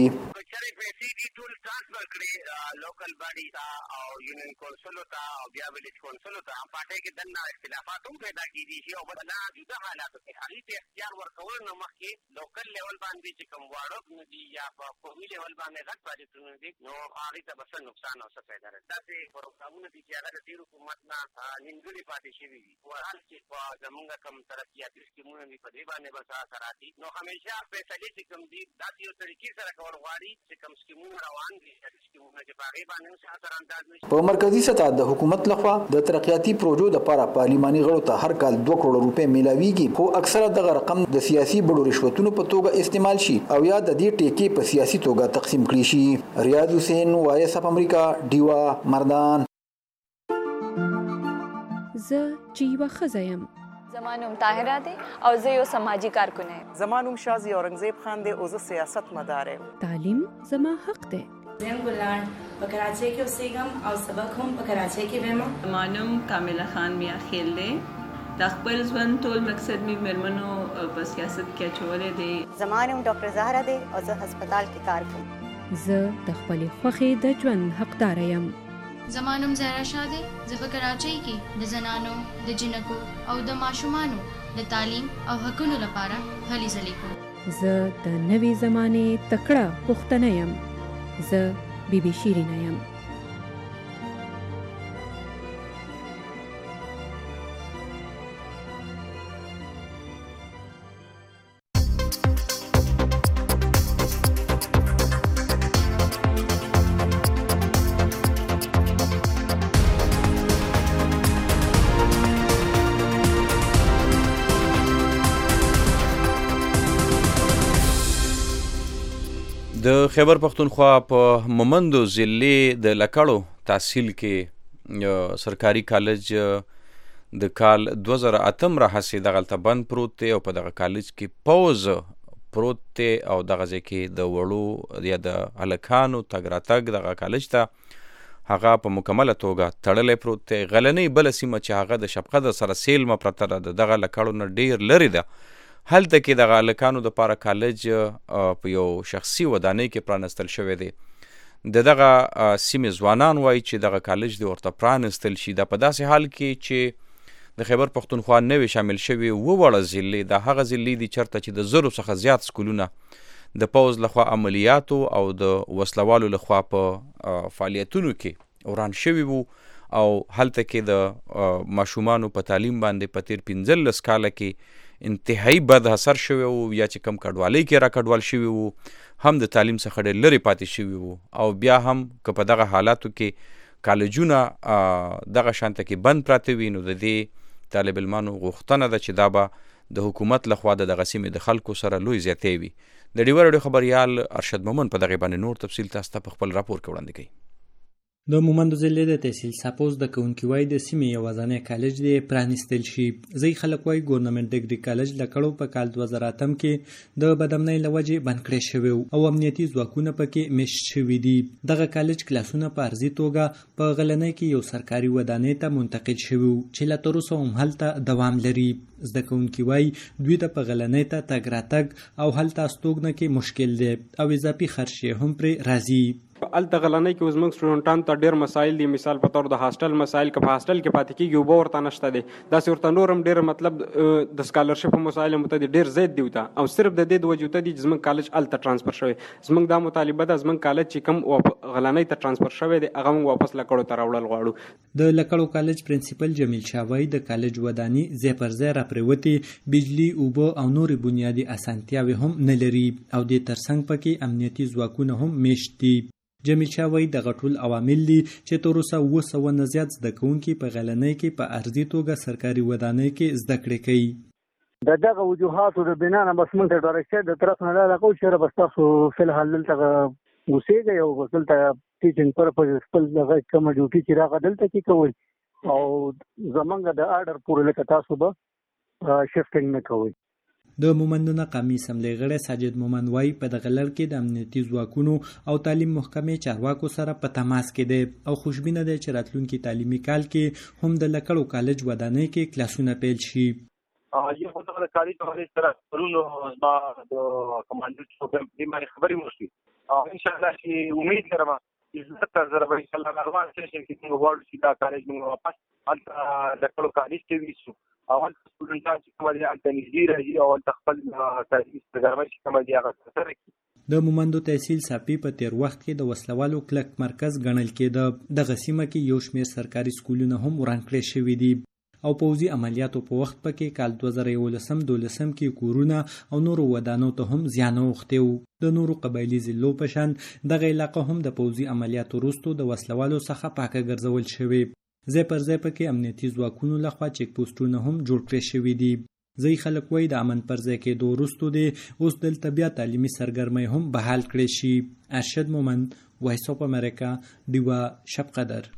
लोकल बॉडी था और यूनियन काउंसिल था और बिया विलेज काउंसिल था पार्टी के दन्ना इख्तिलाफात हम पैदा की दी और बदला जुदा हालात थे हरी पे इख्तियार वर्कवर नमक के लोकल लेवल बांध भी कम वाड़ो नदी या कौमी लेवल बांध गट प्रोजेक्ट नदी नो आगे तब बस नुकसान हो सकता है दसे प्रोग्राम नदी की अगर दी हुकूमत ना निंदुली पार्टी शिवी वो हाल के जमुंगा कम तरक्कियात स्कीमों में पदे बाने बसा कराती नो हमेशा फैसले से कम दी दाती तरीके से रखवर वारी से कम स्कीमों रवान दी स्कीमों के په مرکزی سطح د حکومت لخوا د ترقیاتي پروژو لپاره پارلماني غړو ته هر کال 2 کروڑ روپے میلاویږي خو اکثره دغه رقم د سیاسي بډو رشوتونو په توګه استعمال شي او یا د دې ټیکې په سیاسي توګه تقسیم کړي شي. ریاض حسین وایس اف امریکا ډیوا مردان. ز چیوا خزایم زمانوم طاهره دی او زه یو سماجی کارکون یم. زمانوم شازی اورنګزیب خان دی او زه سیاست مدار یم. تعلیم زما حق دی. زم ګلان په کراچۍ کې اوسېږم او سبق هم په کراچۍ کې وایم. زمانوم کامله خان میا خیل دی. د خپل ژوند ټول مقصد می مرمنو په سیاست کې اچولې دی. زمانوم ډاکټر زهرا دی او زه هسپتال کې کار کوم. زه د خپل خوخي د ژوند حقدار یم. زمانوم زهرا شاه دی. زه په کراچۍ کې د زنانو د جنکو او د ماشومانو د تعلیم او حقوقو لپاره هلې ځلې کوم. زه د نوې زمانه تکړه پښتنه یم. زه بیبي شیرینه یم. د خیبر پختونخوا په مومندو ضلع د لکړو تحصیل کې سرکاري کالج د کال 2008 راهسې دغلته بند پروت دی او په دغه کالج کې پوز پروت دی او دغه ځکه د وړو یا د هلکانو تګ راتګ دغه کالج ته هغه په مکمله توګه تړلې پروت دی. غلنۍ بل سیمه چې هغه د شبقدر سره سیل مپرته ده دغه لکړو نه ډیر لري ده. هلته کې د هلکانو دپاره کالج په یو شخصي ودانۍ کې پرانستل شوی دی. دغه سیمې ځوانان وایي چې دغه کالج دی ورته پرانستل شي. دا په داسې حال کې چې د خیبر پختونخوا نوې شامل شوي 2 وړه ضلعې د هغه ضلعې دي چېرته چې د 1000 څخه زیات سکولونه د پوځ لخوا عملیاتو او د وسلوالو لخوا په فعالیتونو کې وران شوي وو او هلته کې د ماشومانو په تعلیم باندې په تیر 15 کاله کې انتهایی بد اثر شوی وو یا چې کم کډوالۍ کې را کډوال شوي وو هم د تعلیم څخه ډېر لرې پاتې شوي وو او بیا هم که په دغه حالاتو کې کالجونه دغه شانته کې بند پراته وي نو د دې طالب علمانو غوښتنه ده چې دا به د حکومت لخوا د دغه سیمې د خلکو سره لوی زیاتی وي. د ډیوه راډیو خبریال ارشد مومن په دغه باندې نور تفصیل تاسو ته په خپل راپور کې وړاندې کوي. د مومندو ضلع د تحصیل سپوز د کوونکی وای د سیمې یوازینی کالج دی پرانستل شي. ځای خلک وای ګورنمنت ډیګري کالج لکړو په کال 2008 کې د بدامنۍ لوجې بند کړی شوی او امنیتي ځواکونه پکې مشت شوي دي. دغه کالج کلاسونه په ارزي توګه په غلنۍ کې یو سرکاري ودانۍ ته منتقل شوی چې لا تر اوسه هم هلته دوام لري. زده کوونکي وای دوی ته په غلنۍ ته تګ راتګ او هلته استوګنه کې مشکل دی او اضافي خرچ هم پرې راځي. الته غلنۍ کې زموږ سټوډنټان ته ډېر مسایل دي. مثال په تور د هاسټل مسایل که په هاسټل کې پاتې کېږي اوبه ورته نشته دی. داسې ورته نور هم ډېر مطلب د سکالرشپ مسایل هم ته ډېر زیات دی ورته او صرف د دې د وجې ته دي چې زموږ کالج الته ټرانسفر شوی. زموږ دا مطالبه ده زموږ کالج چې کوم غلنۍ ته ټرانسفر شوی دی هغه موږ واپس لکړو ته راوړل غواړو. د لکړو کالج پرنسپل جمیل شاوی د کالج وداني ځای پر ځای راپرېوتې بجلي اوبه او نورې بنیادي اسانتیاوې هم نه لري او د ترڅنګ پکې امنیتي ځواکونه هم میشت دي. جمیل شاوی دغه ټول عوامل دي چې تر اوسه 200 نه زیات زده کوونکي په غلنۍ کې په ارزي توګه سرکاري ودانۍ کې زده کړې کوي. دغه وجوهاتو د بنا نه بس مونږ ته ډایرکټر د طرف نه لا کوم چې بس تاسو فل حال دلته اوسېږئ او دلته ټیچینګ پرپز خپل دغه کوم ډیوټي چې راغله دلته کې کوئ او زمونږ د آرډر پورې لکه تاسو به شفټینګ نه کوئ. د مومندونه قومي اسمبلۍ غړی ساجد مومند وایي په دغه لړ کې د امنیتي ځواکونو او تعلیم محکمې چارواکو سره په تماس کې دی او خوشبینه دی چې راتلونکي تعلیمي کال کې هم د لکړو کالج ودانۍ کې کلاسونه پیل شي. یو خو دغه کاري حوالې سره پرونو زما د کمانډر صوبې باندې خبرې وشوې او انشاءالله چې امید لرم چې زه زره به انشاءالله روان سیشن کې موږ غواړو چې دا کالج موږ واپس هلته لکړو کالج ته ویسو او هلته سټوډنټان چې کومه دي هلته نږدې راځي او هلته خپل تعلیمي سرګرمۍ چې کومه دي هغه ترسره کړي. د مومندو تحصیل ساپي په تیر وخت کې د وسلوالو کلک مرکز ګڼل کېده. دغه سیمه کې یو شمېر سرکاري سکولونه هم وران کړي شوي دي او پوځي عملیاتو په وخت پکې کال 2011-12 کې کورونه او نورو ودانو ته هم زیان اوښتی و. د نورو قبایلي ضلعو په شان دغه علاقه هم د پوځي عملیاتو وروسته د وسلوالو څخه پاکه ګرځول شوې. ځای پر ځای پکې امنیتي ځواکونو لخوا چیک پوسټونه هم جوړ کړي شوي دي. ځای خلک وایي د امن پر ځای کېدو وروسته دی اوس دلته بیا تعلیمي سرګرمۍ هم بحال کړی شي. ارشد مومند، وایس اف امریکا، ډیوا شب قدر.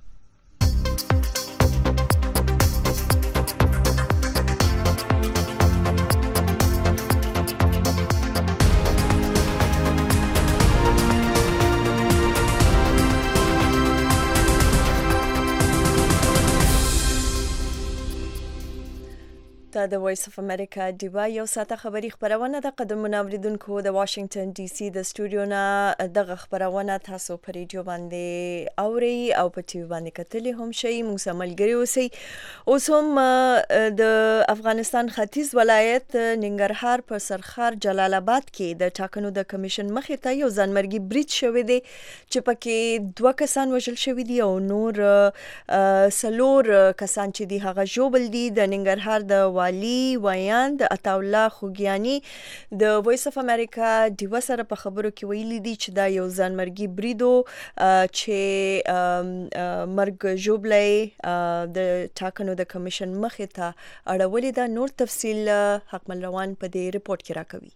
د وایس اف امریکا ډیوا یو ساعته خبری خبرونه د قدمونو اوریدونکو د واشنگټن ډي سي د سټوډیو نه دغه خبرونه تاسو په ریډیو باندې اوري او په ټي وي باندې کتلی هم شي. موږ سره ملګری اوسئ. اوس هم د افغانستان ختیځ ولایت ننګرهار په سرخار جلال آباد کې د ټاکنو د کمیشن مخې ته یو ځانمرګي بریټ شوی دی چې پکې 2 کسان وژل شوي دي او نور 4 کسان چې دي هغه ژوبل دي. د ننګرهار د والی ویاند عطاالله خوګیانی د وایس اف امریکا ډیوا سره په خبرو کې ویلي دي چې دا یو ځانمرګي بریدو چې مرګ ژوبلې د ټاکنو د کمیشن مخې ته اړولې ده. نور تفصیل حکمل روان په دې رپورت کې راکوي.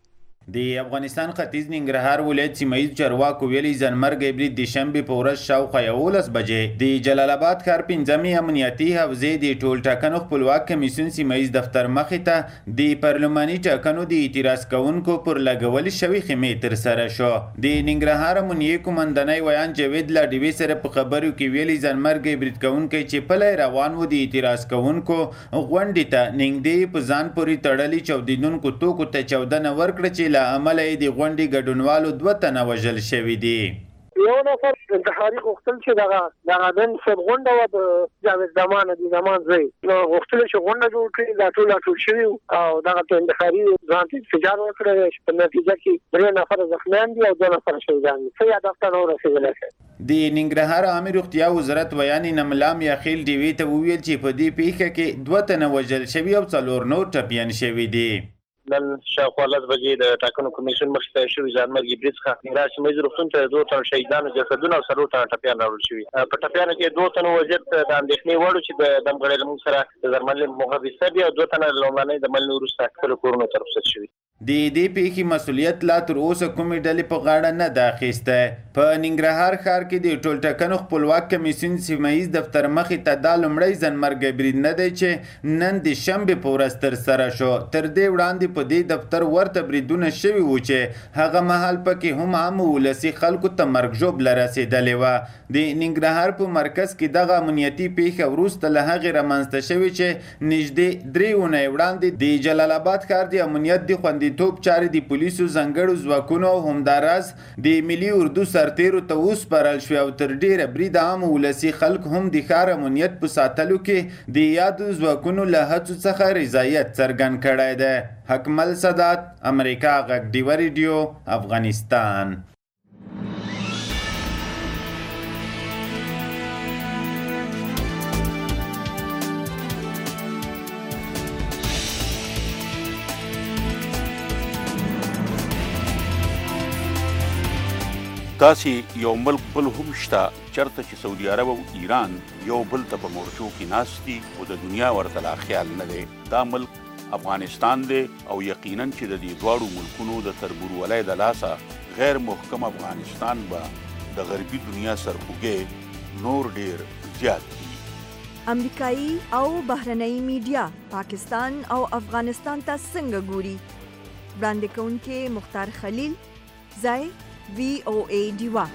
د افغانستان ختیځ ننګرهار ولایت سیمه ییز چارواکو ویلي ځانمرګی برید د شنبې په ورځ شاوخوا 11 بجې د جلال آباد ښار 5مې امنیتي حوزې د ټول ټاکنو خپلواک کمیسیون سیمه ییز دفتر مخې ته د پارلماني ټاکنو د اعتراض کوونکو پر لګول شوي خیمې ترسره شو. د ننګرهار امنیې قومندانۍ ویان جاوید لا ډیوې سره په خبرو کې ویلي ځانمرګی برید کوونکی چې پلی روان و د اعتراض کوونکو غونډې ته نږدې په ځان پورې تړلي چاودېدونکو توکو ته چاودنه ورکړه چې له امله یې د غونډې ګډونوالو 2 تنه وژل شوي دي. یو نفر انتحاري غوښتل چې دغه نن صاحب غونډه وه د جاوید زمان د زمان ځای نو غوښتل چې غونډه جوړ کړي دا ټول شوي او دغه ته انتحاري ځان ته انفجار وکړی چې په نتیجه کې 3 نفر زخمیان دي او 2 نفر شهیدان دي. څه هدف ته نه ورسېدلی. د ننګرهار عامه روغتیا وزارت ویان نملام یاخیل ډیوې ته وویل چې په دې پیښه کې 2 تنه وژل شوي او 4 نور ټپیان شوي دي. نن شاوخوا 10 بجې د ټاکنو کمیشن مخې ته شوي ځانمرګي بریډ څخه ننګرهار سیمه ییز روغتون ته 2 تنه شهیدانو جسدونه او 4 تنه ټپیان راوړل شوي. په ټپیانو کې 2 تنه وضعیت د اندېښنې وړ چې د دمګړۍ له موږ سره د درملنې مخابصه دي او 2 تنه لومړنۍ درملنې وروسته خپلو کورونو ته رخصت شوي. د دې پیښې مسؤلیت لا تر اوسه کومې ډلې په غاړه نه ده اخیسته. په ننګرهار ښار کې د ټول ټاکنو خپلواک کمیسیون سیمه ییز دفتر مخې ته دا لومړی ځانمرګی برید نه دی چې نن د شنبې په ورځ ترسره شو. تر دې وړاندې په دې دفتر ورته بریدونه شوي وو چې هغه مهال پکې هم عامو ولسي خلکو ته مرګ ژوبله رسېدلې وه. د ننګرهار په مرکز کې دغه امنیتي پیښه وروسته له هغې رامنځته شوې چې نږدې 3 اونۍ وړاندې د جلال آباد ښار د امنیت د خوندیتوب چارې د پولیسو ځانګړو ځواکونو او همداراز د ملي اردو سرتیرو ته وسپارل شوې او تر ډېره برید عامو ولسي خلک هم د ښار امنیت په ساتلو کې د یادو ځواکونو له هڅو څخه رضایت څرګند کړی دی. حکمل سادات، امریکا غږ ډیوا ریډیو، افغانستان. داسې یو ملک بل هم شته چېرته چې سعودي عرب او ایران یو بل ته په مورچو کې ناست دي او د دنیا ورته لا خیال نه دی. دا ملک افغانستان دی او یقینا چې د دې دواړو ملکونو د تربورولۍ د لاسه غیر محکم افغانستان به د غربي دنیا سرخوږی نور ډیر زیات دي. امریکایي او بهرنۍ میډیا پاکستان او افغانستان ته څنګه ګوري؟ وړاندې کوونکي مختار خلیل، ځای VOA ډیوا.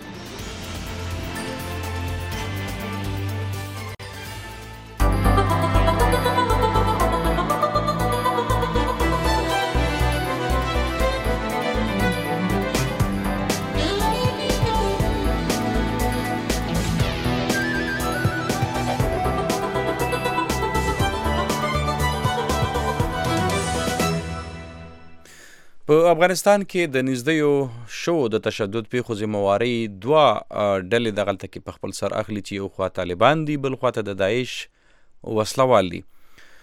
په افغانستان کې د نږدې شو د تشدد پیښو ذمواري دوه ډلې دغلته کې په خپل سر اخلي چې یو خوا طالبان دي، بل خوا ته د داعش وسلوال دي.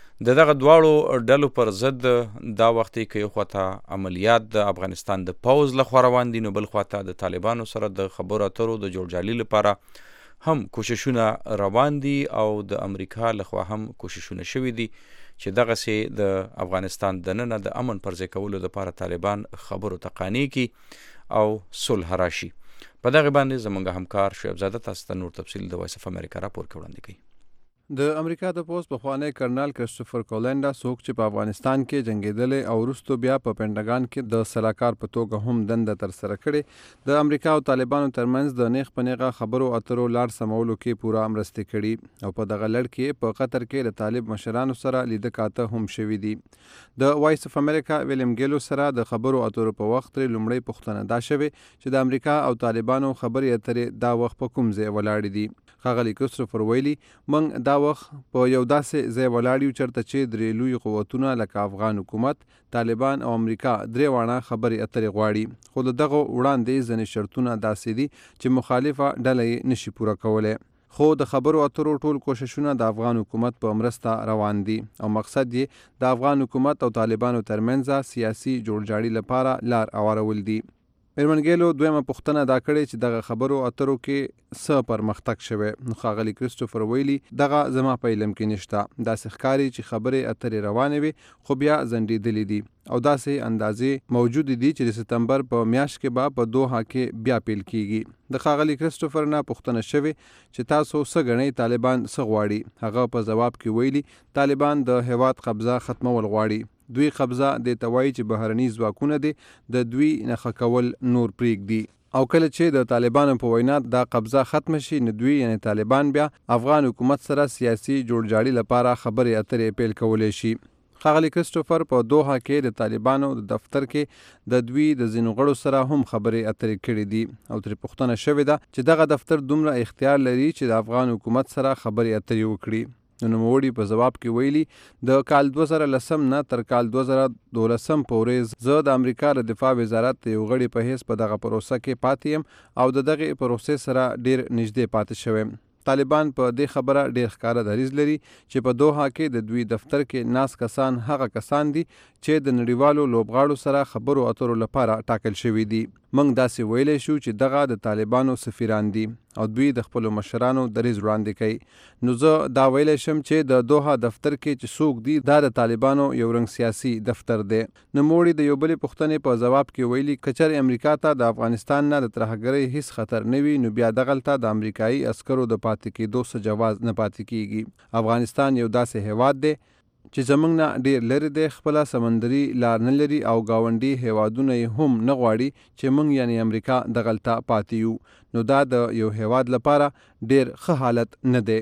د دغه دواړو ډلو پر ضد دا وخت کې یو خوا ته عملیات د افغانستان د پوځ لخوا روان دي، نو بل خوا ته د طالبانو سره د خبرو اترو د جوړجالي لپاره هم کوششونه روان دي او د امریکا لخوا هم کوششونه شوي دي چې دغسې د افغانستان دننه د امن پر ځای کولو لپاره طالبان خبرو ته قانع کي او صلح راشي. په دغه باندې زموږ همکار شعیب زاده تاسو ته نور تفصیل د وایس اف امریکا راپور کې وړاندې کوي. د امریکا د پوسټ پخوانی کرنل کرسټوفر کولنډا څوک چې په افغانستان کې جنگیدلی او وروسته بیا په پینټاګان کې د سلاکار په توګه هم دنده ترسره کړې، د امریکا او طالبانو ترمنځ د نیغ په نیغه خبرو اترو لار سمولو کې پوره مرستې کړي او په دغه لړ کې په قطر کې د طالب مشرانو سره لیده کاته هم شوي دي. د وایس اف امریکا ویلیم ګیلو سره د خبرو اترو په وخت لومړی پوښتنه دا شوې چې د امریکا او طالبانو خبرې اترې دا وخت په کوم ځای ولاړې دي. ښاغلي کرسټوفر ویلي موږ دا وخت په یو داسې ځای ولاړ یو چېرته چې درې لوی قوتونه لکه افغان حکومت، طالبان او امریکا درې واړه خبرې اترې غواړي، خو د دغه وړاندې ځینې شرطونه داسې دي چې مخالفه ډله یې نشي پوره کولی. خو د خبرو اترو ټول کوششونه د افغان حکومت په مرسته روان دي او مقصد یې د افغان حکومت او طالبانو ترمنځ سیاسي جوړجاړي لپاره لار هوارول دي. میرمن ګیلو دویمه پوښتنه دا کړې چې دغه خبرو اترو کې څه پرمختګ شوی، نو ښاغلي کرسټوفر ویلي دغه زما په علم کې نشته، داسې ښکاري چې خبرې اترې روانې وي خو بیا ځنډېدلې دي او داسې اندازې موجودې دي چې د سپتمبر په میاشت کې به په دوحه کې بیا پیل کیږي. د ښاغلي کرسټوفر نه پوښتنه شوې چې تاسو څه ګڼئ طالبان څه غواړي؟ هغه په ځواب کې ویلي طالبان د هېواد قبضه ختمول غواړي. دوی قبضه د توای چې بهرني ځواکونه دي د دوی نخښه کول نور پرېږدي او کله چې د طالبانو په وینا دا قبضه ختم شي نو دوی یعنی طالبان بیا افغان حکومت سره سیاسي جوړجاړي لپاره خبرې اترې پیل کولی شي. ښاغلي کرسټوفر په دوحه کې د طالبانو د دفتر کې د دوی د ځینو غړو سره هم خبرې اترې کړې دي او ترې پوښتنه شوې ده چې دغه دفتر دومره اختیار لري چې د افغان حکومت سره خبرې اترې وکړي. نو نوموړي په ځواب کې ویلي د کال 2010 نه تر کال 2012 پورې زه د امریکا د دفاع وزارت یو غړي په حیث په دغه پروسه کې پاتې یم او د دغه پروسې سره ډیر نږدې پاتې شوم. طالبان په دې خبره ډیر ښکاره دریځ لري چې په دوحه کې د دوی دفتر کې ناس کسان هغه کسان دي چې د نړیوالو لوبغاړو سره خبرو اترو لپاره ټاکل شوي دي. موږ داسې ویلی شو چې دغه د طالبانو سفیران دي او دوی د خپلو مشرانو دریځ وړاندې کوي. نو زه دا ویلی شم چې د دوحه دفتر کې چې څوک دي دا د طالبانو یو رنګ سیاسي دفتر دی. نوموړي د یو بلې پوښتنې په ځواب کې ویلي که چېرې امریکا ته د افغانستان نه د ترهګرۍ هیڅ خطر نه وي نو بیا دغلته د امریکایي عسکرو د پاتې کېدو څه جواز نه پاتې کیږي. افغانستان یو داسې هیواد دی چې زموږ نه ډیر لرې دی، خپله سمندري لار نه لري او ګاونډي هیوادونه یې هم نه غواړي چې موږ یعنی امریکا دغلته پاتې یو، نو دا د یو هیواد لپاره ډیر ښه حالت نه دی.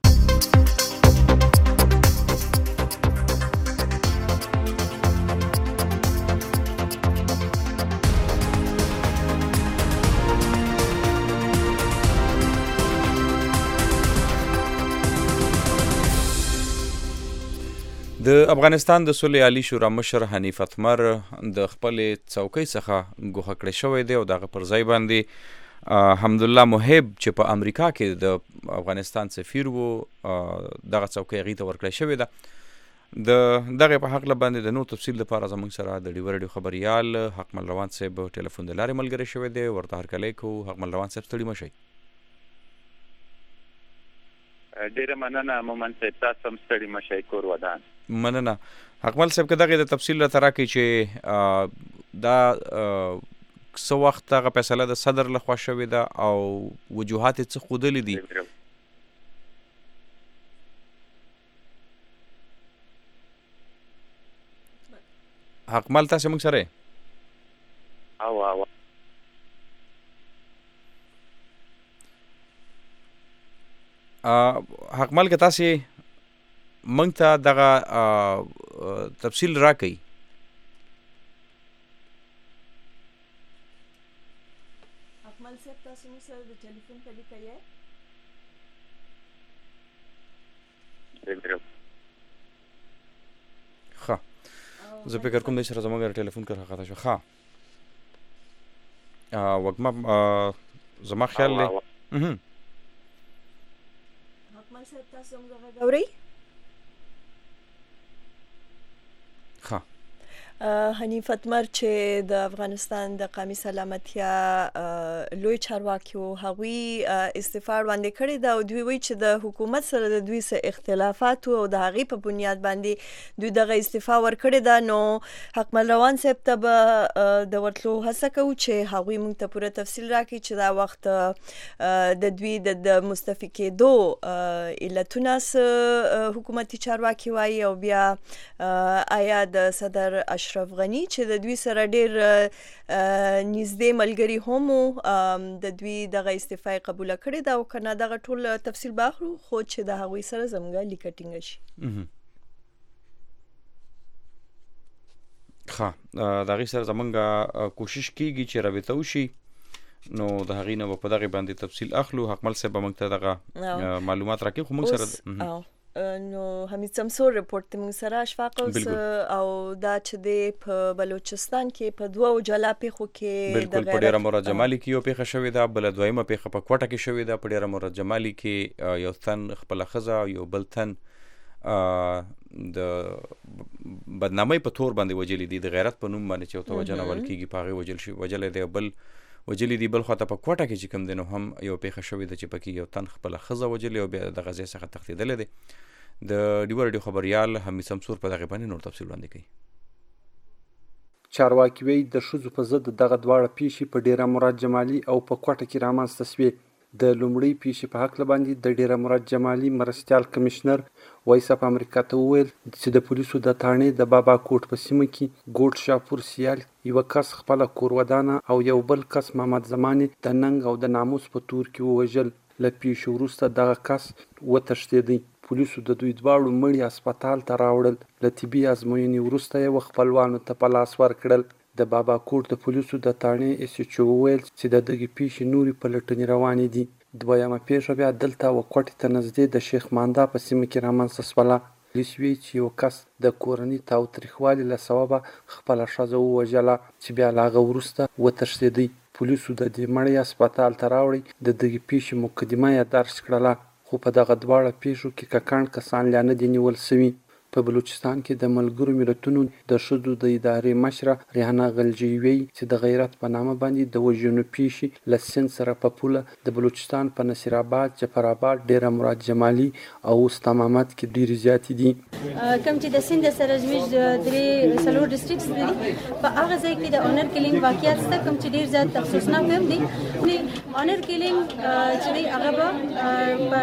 د افغانستان د صلح عالی شورا مشر حنیف اتمر د خپلې څوکۍ څخه ګوښه کړی شوی دی او دغه پر ځای باندې حمدالله محب چې په امریکا کې د افغانستان سفیر و دغه څوکۍ هغې ته ورکړی شوې ده. د دغه په حق باندې د نور تفصیل لپاره زموږ سره د ډیوه رادیو خبریال حقمل روان صاحب ټلیفون د لارې ملګری شوی دی، ورته هرکلی کوو. حقمل روان صاحب ستړي مه شئ. ډیره مننه مومن صاحب، تاسو هم ستړي مه شئ، کور ودان. مننه. حقمل صاحب که دغې د تفصیل راته راکړئ چې دا څه وخت دغه فیصله د صدر لخوا شوې ده او وجوهات یې څه ښودلي دي؟ حقمل تاسو موږ سره او حقمل که تاسو موږ ته دغه تفصیل راکړئ. حقمل صاحب تاسو موږ سره د ټلیفون په لیکه یې ښه زه فکر کوم دی سره زموږ ټلیفون کار خطا شو. ښه وګما زما خیال دی حقمل صاحب تاسو موږ غږ اورئ؟ ښه حنیف اتمر چې د افغانستان د قومي سلامتیا لوی چارواکي وو هغوی استعفا وړاندې کړې ده او دوی وایي چې د حکومت سره د دوی څه اختلافات او د هغې په بنیاد باندې دوی دغه استعفا ورکړې ده. نو حقمل روان صاحب ته به د ورتلو هڅه کوو چې هغوی موږ ته پوره تفصیل راکړي چې دا وخت د دوی د مستعفي کېدو علتونه حکومتي چارواکي وایي او بیا آیا د صدر اشرف غنی چې د دوی سره ډیر نږدې ملګری هم د دوی دغه استعفا قبول کړې ده او کنه دغه ټول تفصیل باخلو خو چې د هغوی سره زموږ لیکه ټینګه شي. ښه د هغې سره زموږ کوشش کیږي چې رابطه وشي نو د هغې نه به په دغې باندې تفصیل اخلو. حقمل صاحب به موږ ته دغه معلومات راکړي خو موږ سره نو حمید سمسور رپورټ موږ سره اشفاق او دا چې د په بلوچستان کې په دوه جلا پیښو کې بالکل په ډیره مراد جمالي کې یو پیښه شوې ده، بل دویمه پیښه په کوټه کې شوې ده. په ډیره مراد جمالي کې یو تن خپل خزه یو بل تن د بدنامۍ په تور باندې وجلې دي، د غیرت په نوم باندې چې او توجه نه ورکیږي په هغه وجلې دی، بل وجلې دی. بل خواته په کوټه کې چې کوم دی نو هم یو پیښه شوې ده چې پکې یو تن خپل خزه وجلې او بیا د غزې څخه تښتېدلی دی. د ډیو رادیو خبریال حمید سمسور په دغه باندې نور تفصیل وړاندې کوي. چارواکي وایي د ښځو په ضد دغه دواړه پیښې په ډیره مراد جمالي او په کوټه کې رامنځته شوې. د لومړۍ پیښې په هکله باندې د ډیره مراد جمالي مرستیال کمشنر وایس اف امریکا ته وویل چې د پولیسو د تاڼې د بابا کوټ په سیمه کې ګوټ شاپور سیال یو کس خپله کور ودانه او یو بل کس محمد زمانې د ننګ او د ناموس په تور کې ووژل. له پیښې وروسته دغه کس وتښتېدی. پولیسو د دوی دواړو مړي هسپتال ته راوړل. له طبي ازموینې وروسته یې خپلوانو ته په لاس ورکړل. د بابا کوټ د پولیسو د تاڼې اس ایچ او وویل چې د دغې پیښې نورې پلټنې روانې دي. دویمه پیښه بیا دلته وکوټې ته نږدې د شیخ ماندا په سیمه کې رامنځته شوله. پولیس وایي چې یو کس د کورني تاوتریخوالي له سببه خپله ښځه ووژله چې بیا له هغه وروسته وتښتېدی. پولیسو د دې مړی هسپتال ته راوړی. د دغې پیښې مقدمه یې درج کړله خو په دغه دواړه پیښو کې ککړ کسان لا نه دي نیول سوي. په بلوچستان کې د ملګرو ملتونو د ښځو د ادارې مشره ریحانه غلجي وایي چې د غیرت په نامه باندې د وژنو پیښې له سیند سره په پوله د بلوچستان په نصیر آباد، جعفر آباد، ډیره مراد جمالي او استمامات کې ډېرې زیاتې دي. کوم چې د سیند سره زموږ درې څلور ډسټرکټس دي په هغه ځای کې د اونر کلینګ واقعیت شته کوم چې ډېر زیات افسوسناک هم دي. اونر کلینګ چې دی هغه به په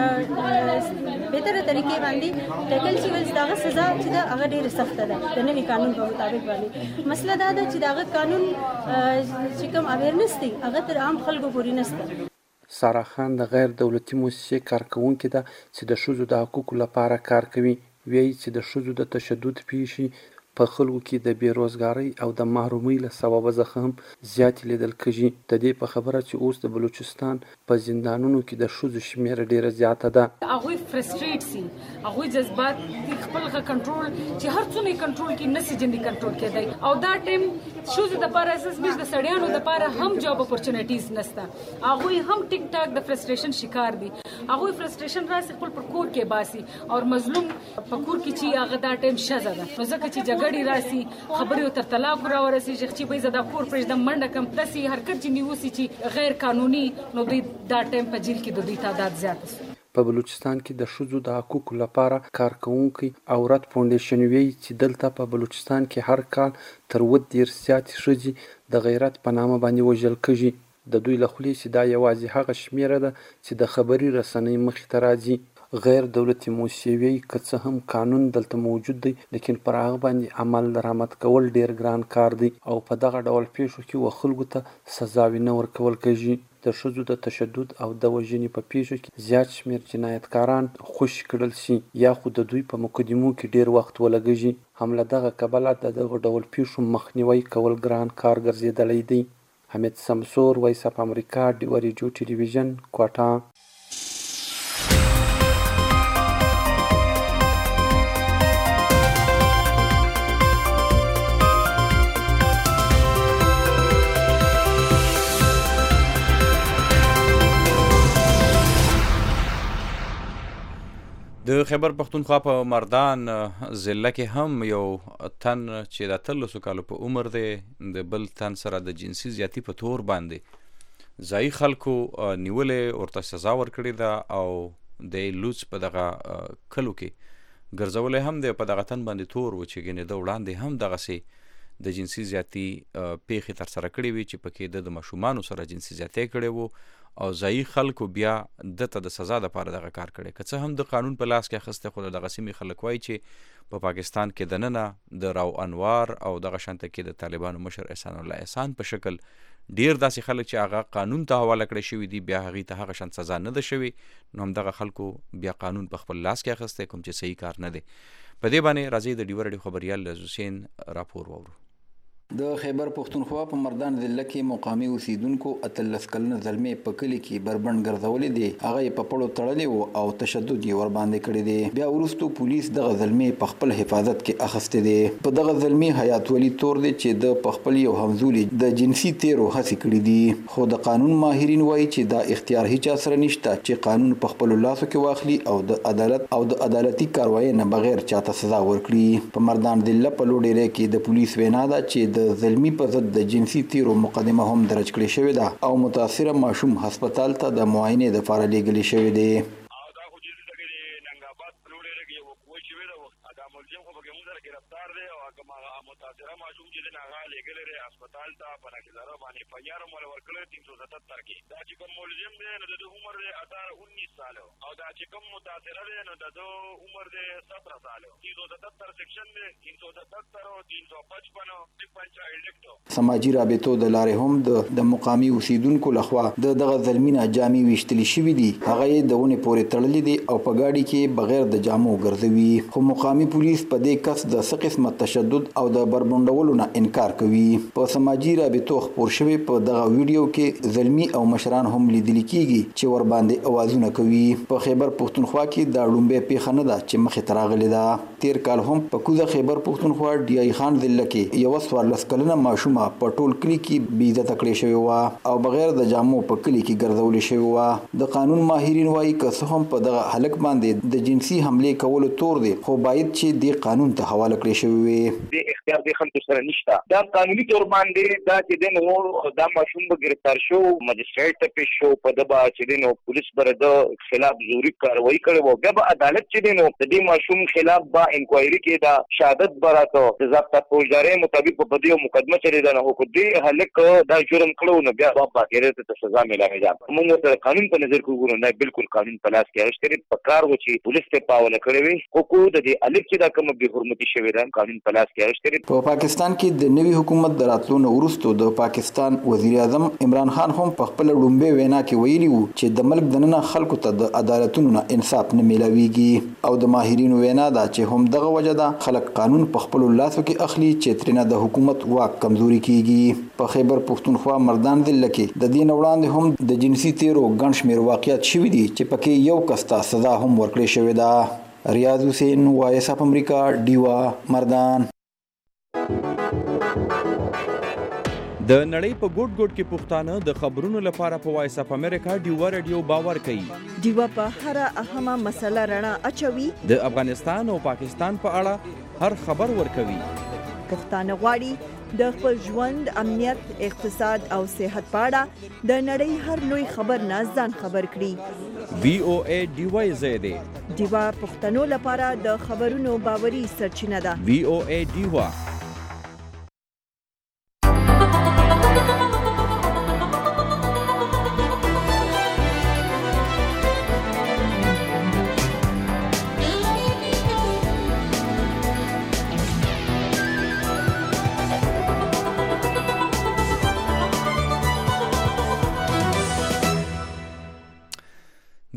بهتره طریقې باندې ټیکل شي ول دغه سزا چې دا هغه ډېره سخته ده د نوي قانون په مطابق باندې. مسله دا ده چې دغه قانون چې کوم اویرنس دی هغه تر عام خلکو پورې نشته. سارا خان د غیر دولتي موسسې کارکوونکې ده چې د ښځو د حقوقو لپاره کار کوي. وایي چې د ښځو د تشدد پیښې په خلکو کې د بیروزګارۍ او د محرومۍ له سببه څخه هم زیاتې لیدل کېږي. د دې په خبره چې اوس د بلوچستان په زندانونو کې د ښځو شمېره ډېره زیاته ده. هغوی فرستریټ سي، هغوی جذبات خپل کنټرول چې هر څونه کنټرول کې نسی جندي کنټرول کېدای او دا ټیم ښځو د لپاره اساس د سړیانو د لپاره هم جاب اپورچونټیز نشته. هغوی هم ټیک ټاک د فرستریشن شکار دي. هغوی فرستریشن راسي خپل پر کور کې باسي او مظلوم په کور کې چې هغه دا ټیم شزه ده نو ځکه چې جګړې راسي خبرې تر طلاق راورسي چې به زدا کور پرې د منډه کم داسي حرکت چې نیوسی چې غیر قانوني نو دا ټیم په جیل کې د دوی تعداد زیات شي. په بلوچستان کې د ښځو د حقوقو لپاره کارکوونکي عورت فاونډیشن وایي چې دلته په بلوچستان کې هر کال تر 30 زیاتې ښځې د غیرت په نامه باندې وژل کېږي. د دوی له خولې چې دا یوازې هغه شمیره ده چې د خبري رسنۍ مخې ته راځي غیر دولتي موسسې که څه هم قانون دلته موجود دی لیکن پر هغه باندې عمل درآمد کول ډیر ګران کار دی او په دغه ډول پیښو کې خلکو ته سزاوي نه ورکول کېږي. د ښځو د تشدد او د وژنې په پیښو کې زیات شمېر جنایتکاران خوشي کړل شي یا خو د دوی په مقدمو کې ډیر وخت ولګېږي. هم له دغه کبله د دغه ډول پیښو مخنیوی کول ګران کار ګرځېدلی دی. حمید سمسور، وایس اف امریکا، ډیوا ریډیو ټلویزیون، کوټه. د خیبر پښتونخوا په مردان ضلع کې هم یو تن چې د 13 کالو په عمر دی د بل تن سره د جنسي زیاتی په تور باندې ځایي خلکو نیولې ورته سزا ورکړې ده او د لوڅ په دغه کلو کې ګرځولې هم دی. په دغه تن باندې تور و چې ګنې د وړاندې هم دغسې د جنسي زیاتی پیښې ترسره کړې وي چې پکې د ماشومانو سره جنسي زیاتی کړې وو او ځایي خلکو بیا دته د سزا دپاره دغه کار کړی. که څه هم د قانون په لاس کې اخیستی خو دغه سیمې خلک وایي چې په پاکستان کې دننه د راو انوار او دغه شانته کې د طالبانو مشر احسان الله احسان په شکل ډیر داسې خلک چې هغه قانون ته حواله کړی شوي دي بیا هغې ته هغه شان سزا نه ده شوې نو همدغه خلکو بیا قانون په خپل لاس کې اخیستی کوم چې صحیح کار نه دی. په دې باندې راځئ د ډیوا ریډیو خبریال لز حسین راپور واورو. د خیبر پښتونخوا په مردان ضلع کې مقامي اوسیدونکو 18 کلنه زلمې په کلي کې بربند ګرځولې دي. هغه یې په پړو تړلې وو او تشدد یې ورباندې کړی دی. بیا وروسته پولیس دغه زلمې په خپل حفاظت کې اخیستې دي. په دغه زلمې حیات ولی تور دی چې د په خپل یو همزولي د جنسي تیرو هڅې کړې دي خو د قانون ماهرین وایي چې دا اختیار هیچا سره نشته چې قانون په خپل لاسو کې واخلي او د عدالتي کاروایی نه بغیر چاته سزا ورکړي. په مردان ضلع په لوډیری کې د پولیس وینا ده چې د زلمی په ضد د جنسي تیرو مقدمه هم درج کړې شوې ده او متاثره ماشوم هسپتال ته د معاینې لپاره لیږلی شوی دی. متاثره ماشوم چې د هغه لګل لري هسپتال ته په نظر باندې فیار مول ورکړل 377 کې دا چې کوم ملزم دی نو د عمر دی 19 سال او دا چې کوم متاثره دی نو د عمر دی 17 سال 377 سیکشن دی 377 او 355 پنچایت ایکټ. سماجی رابطو د لارې هم د مقامی اوسیدونکو لخوا دغه ظلمینه جامې ویشتل شوې دي. هغه یې د ونې پورې تړلې دي او په گاډي کې بغیر د جامو ګرځوي خو مقامی پولیس په دې کس د څه قسمه تشدد او د بربنډولو نه انکار کوي. په سماجی رابطو خپور شوی په دغه ویډیو کې ظلمي او مشران هم لیدل کیږي چې ور باندې اوازونه کوي. په خیبر پښتونخوا کې دا لومبه پیښه نه ده چې مخې ته راغلې ده. تیر کال هم په کوزه خیبر پښتونخوا ډي آی خان ضلع کې یو 14 کلنه ماشومه په ټول کلی کې بې عزته کړې شوې وه او بغیر د جامو په کلی کې ګرځولې شوې وه. د قانون ماهرین وایي که څه هم په دغه هلک باندې د جنسي حملې کولو تور دی خو باید چې د قانون ته حواله کړی شوی وي. د اختیار د خلکو سره نشته. دا قانوني تور باندې دا چې د نو دا ماشوم به گرفتار شو مجسټریټ ته پیښ شو په دبا چې د نو پولیس بر د خلاف زوري کاروایی کړي وو. بیا به عدالت چې د نو د دې ماشوم خلاف با انکوایري کې دا شهادت براته د ضابطه فوجداري مطابق په بدیو مقدمه چلی ده نه هو دې هلک دا جرم کړو نو بیا په غیرت ته سزا ملامه ده. موږ ته قانون په نظر کې ګورو نه بالکل قانون په لاس کې راځي په کار و چې پولیس ته پاول کړی وي خو د دې الک چې دا کوم به حرمتي شوی ده قانون په لاس کې راځي. په پاکستان کې د نوي حکومت د راتلو نه وروسته د پاکستان وزیر اعظم عمران خان هم په خپل لومبه وینا کې ویلي وو چې د ملک دننه خلکو ته د عدالتونو نه انصاف نه ملاويږي او د ماهرینو وینا ده چې هم دغه وجه ده خلک قانون په خپل لاسو کې اخلي چې ترنه د حکومت واک کمزوري کیږي. په خیبر پښتونخوا مردان ضلع کې د دین وړاندې هم د جنسي تیرو ګڼ شمېر واقعیت شوي دي چې پکې یو کس ته سزا هم ورکړې شوې ده. ریاض حسین، وایس اف امریکا، ډیوا، مردان. د نړۍ په ګوټ ګوټ کې پښتانه د خبرونو لپاره په وایس اف امریکا ډیوا ریډیو باور کوي. ډیوا په هر اهمه مسله رڼا اچوي. د افغانستان او پاکستان په اړه هر خبر ورکوي. پښتانه غواړي د خپل ژوند، امنیت، اقتصاد او صحت په اړه د نړۍ هر لوی خبر نه ځان خبر کړي. VOA ډیوا زیاده ډیوا پښتنو لپاره د خبرونو باوري سرچینه ده. VOA ډیوا.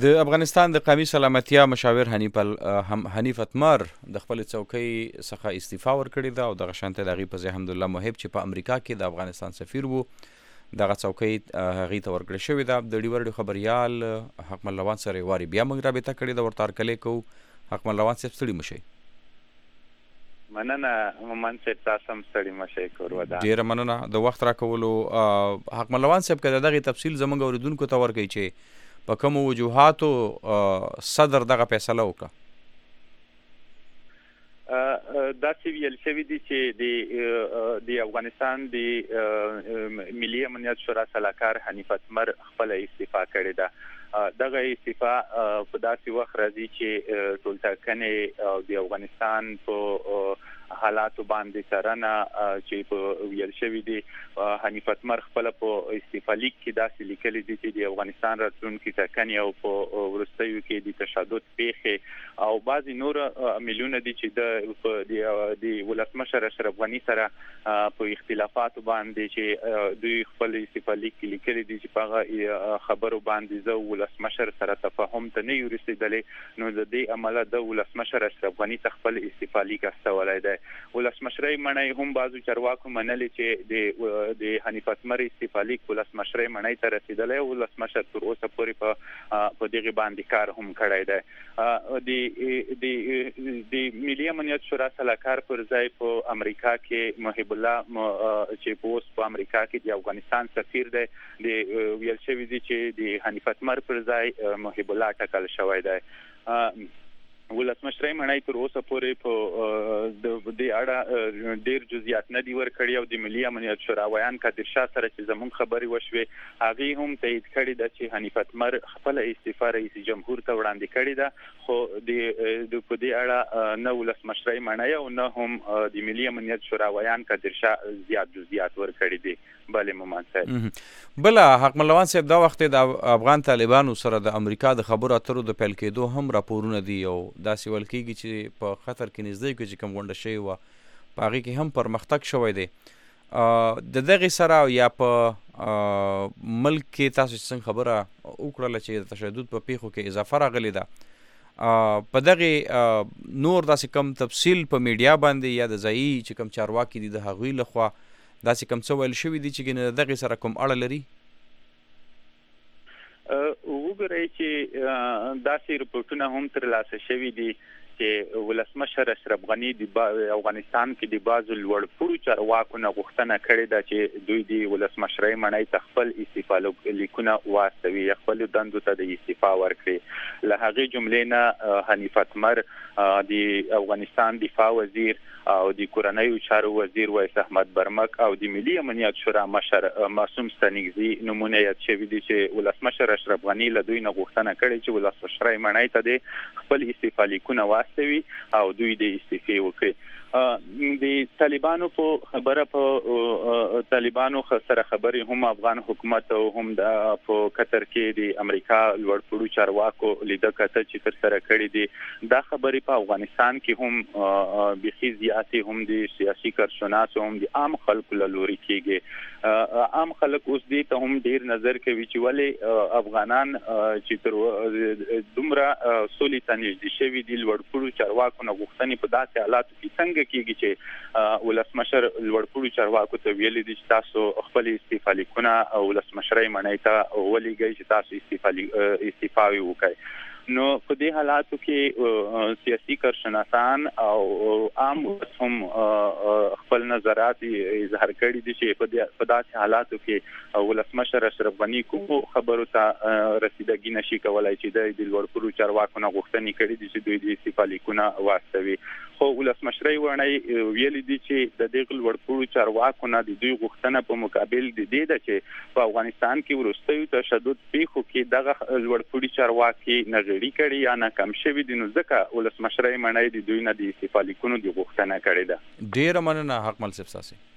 د افغانستان د قومي سلامتیا مشاور حنیف اتمر د خپل څوکۍ څخه استعفا ورکړې ده او دغه شانته د هغې په ځای حمدالله محب چې په امریکا کې د افغانستان سفیر وو دغه څوکۍ هغې ته ورکړې شوې ده. د ډیورډ خبریال حکمل روان سره واري بیا موږ رابطه کړې ده، ورته هرکلی کوو. حکمل روان صاحب ستړي مه شئ. مننه مومن صاحب، تاسو هم ستړي مه شئ. کور ودان. ډېره مننه د وخت راکولو. حکمل روان صاحب که د دغې تفصیل زموږ اورېدونکو ته ورکوي چې په کومو وجوهاتو صدر دغه فیصله وکړه. داسې ویل شوي دي چې د افغانستان د ملي امنیت شورا سلاکار حنیف اتمر خپله استعفا کړې ده. دغه استعفا په داسې وخت راځي چې ټولټاکنې او د افغانستان په حالاتو باندې څارنه چې په ویل شوي دي. حنیف اتمر خپله په استعفا لیک کې داسې لیکلي دي چې د افغانستان راتلونکي ټاکنې او په وروستیو کې د تشدد پیښې او بعضې نور عاملونه دي چې د ولسمشر اشرف غني سره په اختلافاتو باندې چې دوی خپل استعفا لیک کې لیکلي دي چې په هغه خبرو باندې زه ولسمشر سره تفاهم ته نه یو رسېدلی، نو د دې امله د ولسمشر اشرف غني ته خپل استعفا لیک استولی دی. ولسمشرۍ مڼۍ هم بعضو چارواکو منلي چې د حنیف اتمر استعفا لیک ولسمشرۍ مڼۍ ته رسېدلی او ولسمشر تر اوسه پورې په دغې باندې کار هم کړی دی. د ملي امنیت شورا سلاکار پر ځای په امریکا کې محب الله چې په اوس په امریکا کې د افغانستان سفیر دی، د ویل شوي دي چې د حنیف اتمر پر ځای محب الله ټاکل شوی دی. ولسمشرۍ مڼۍ تر اوسه پورې په دې اړه ډېر جزئیات نه دي ورکړي او د ملي امنیت شورا ویان قادر شاه سره چې زموږ خبرې وشوې هغې هم تایید کړې ده چې حنیف اتمر خپله استعفا رئیس جمهور ته وړاندې کړې ده، خو په دې اړه نه ولسمشرۍ مڼۍ او نه هم د ملي امنیت شورا ویان قادر شاه زیات جزئیات ورکړي دي. بله مومن صاحب. بله حکمل روان صاحب، دا وخت د افغان طالبانو سره د امریکا د خبرو اترو د پیل کېدو هم راپورونه دي او داسې ویل کېږي چې په خطر کې نږدې کې چې کوم غونډه شوې وه په هغې کې هم پرمختګ شوی دی. د دغې سره یا په ملک کې تاسو چې څنګه خبره وکړله چې د تشدد په پیښو کې اضافه راغلې ده، په دغې نور داسې کم تفصیل په میډیا باندې یا د ځایي چې کوم چارواکي دي د هغوی لخوا داسې کوم څه ویل شوي دي چې د دغې سره کوم اړه لري؟ وګورئ چې داسې رپورټونه هم ترلاسه شوي دي چې ولسمشر اشرف غني د افغانستان کې د بعضو لوړپوړو چارواکو نه غوښتنه کړې ده چې دوی د ولسمشرۍ مڼۍ ته خپل استعفا لیکونه واستوي، خپلو دندو ته د استعفا ورکړي. له هغې جملې نه حنیف اتمر د افغانستان دفاع وزیر او د کورنیو چارو وزیر ویس احمد برمک او د ملي امنیت شورا مشر معصوم ستانکزي نمونه یاد شوي دي چې ولسمشر اشرف غني له دوی نه غوښتنه کړې چې ولسمشرۍ مڼۍ ته د خپل استعفا لیکونه واستوي او دوی د استعفې وکړي. د طالبانو په خبره په طالبانو سره خبرې هم افغان حکومت او هم په قطر کې د امریکا لوړپوړو چارواکو لیده کتل چې تر سره کړي دي. دا خبرې په افغانستان کې هم بيخي زیاتې هم د سیاسي کارشناسو هم د عام خلکو له لوري کېږي. عام خلک اوس دې ته هم ډیر نظر کوي چې ولې افغانان چې تر دومره سولې ته نږدې شوي دي لوړپوړو چارواکو نه غوښتنې په داسې حالاتو کې څنګه کېږي چې ولسمشر لوړپوړو چارواکو ته ویلي دي چې تاسو خپل استعفا لیکونه او ولسمشرۍ مڼۍ ته ولېږئ چې تاسو استعفاوي وکړئ. نو په دې حالاتو کې سیاسي کارشناسان او عام هم خپل نظرات اظهار کړي دي چې په داسې حالاتو کې ولسمشر اشرف غني کومو خبرو ته رسیدګي نشي کولای چې د لوړپوړو چارواکو نه غوښتنې کړي دي چې دوی د استعفا لیکونه واستوي. خو ولسمشرۍ مڼۍ ویلي دي چې د دې لوړپوړو چارواکو نه د دوی غوښتنه په مقابل د دې ده چې په افغانستان کې وروستیو تشدد پیښو کې دغه لوړپوړي چارواکي نه غړي کړي یا ناکام شوي دي، نو ځکه ولسمشرۍ مڼۍ د دوی نه د استعفا لیکونو د غوښتنه کړې ده. ډېره مننه حکمل صاحب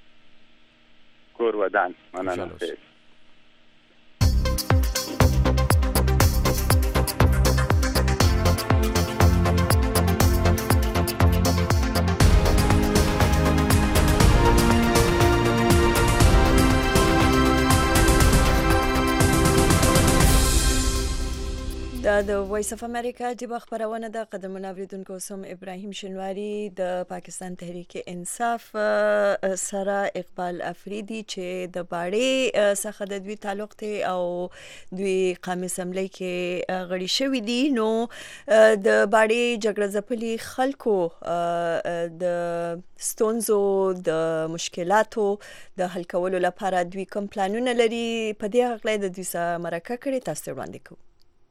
ستاسې. کور ودان. مننه. د د وایس اف امریکا د خبرونه د قدم اوریدونکو سم ابراهیم شنواری د پاکستان تحریک انصاف سره اقبال افریدي چې د باړې څخه د دوی تعلق ته او دوی قومي اسمبلی کې غړي شوی دي. نو د باړې جګړه ځپلي خلکو د ستونزو د مشکلاتو د حل کولو لپاره دوی کوم پلانونه لري، په دې اړه د دوی سره مرکه کړې، تاسو وړاندې کوو.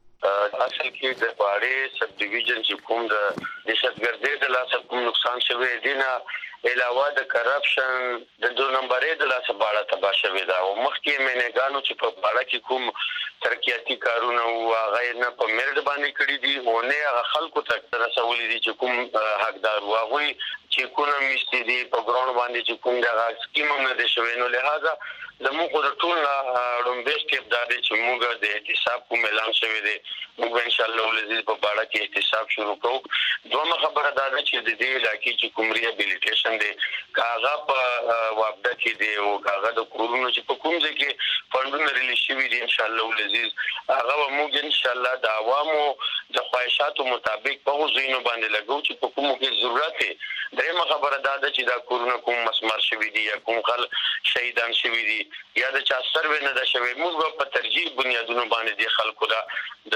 اصل کې د باړې سب ډیویژن چې کوم د دهشتګردۍ د لاسه کوم نقصان شوی دی نه علاوه د کرپشن د 2 نمبرې د لاسه باړه تبا شوی دا او مخکې مینګانو چې په باړه کې کوم ترقیاتي کارونه او هغه نه په میرډ باندې کړی دي او نه هغه خلکو ته رسولي دي چې کوم حقدار واغوي چې کوم مستي دي په ګراوند باندې چې کوم د سکیم نه دي شوی. نو لہذا زموږ د ټول لومبه سټیپ دا دی چې موږ د احتساب کوم اعلان شوی دی، موږ ان شاء الله ولزي په باړه کې احتساب شروع کوو. دومره خبره دا ده چې د دې علاقې چې کوم ریهابیلیټیشن دی کاغه په وابده کې دی او کاغه د کورونو چې په کوم ځای کې فندونه ریلیز شوي دي ان شاء الله ولزي هغه موږ ان شاء الله د عوامو د خواهشاتو مطابق په غوښینو باندې لګو چې په کومو کې ضرورت دی. درېمه خبره دا ده چې دا کورونه کوم مسمار شوي دي یا کوم خل شهیدان شوي دي یا د چا سروې نه ده شوی، موږ په ترجیح بنیادونو باندې د خلکو دا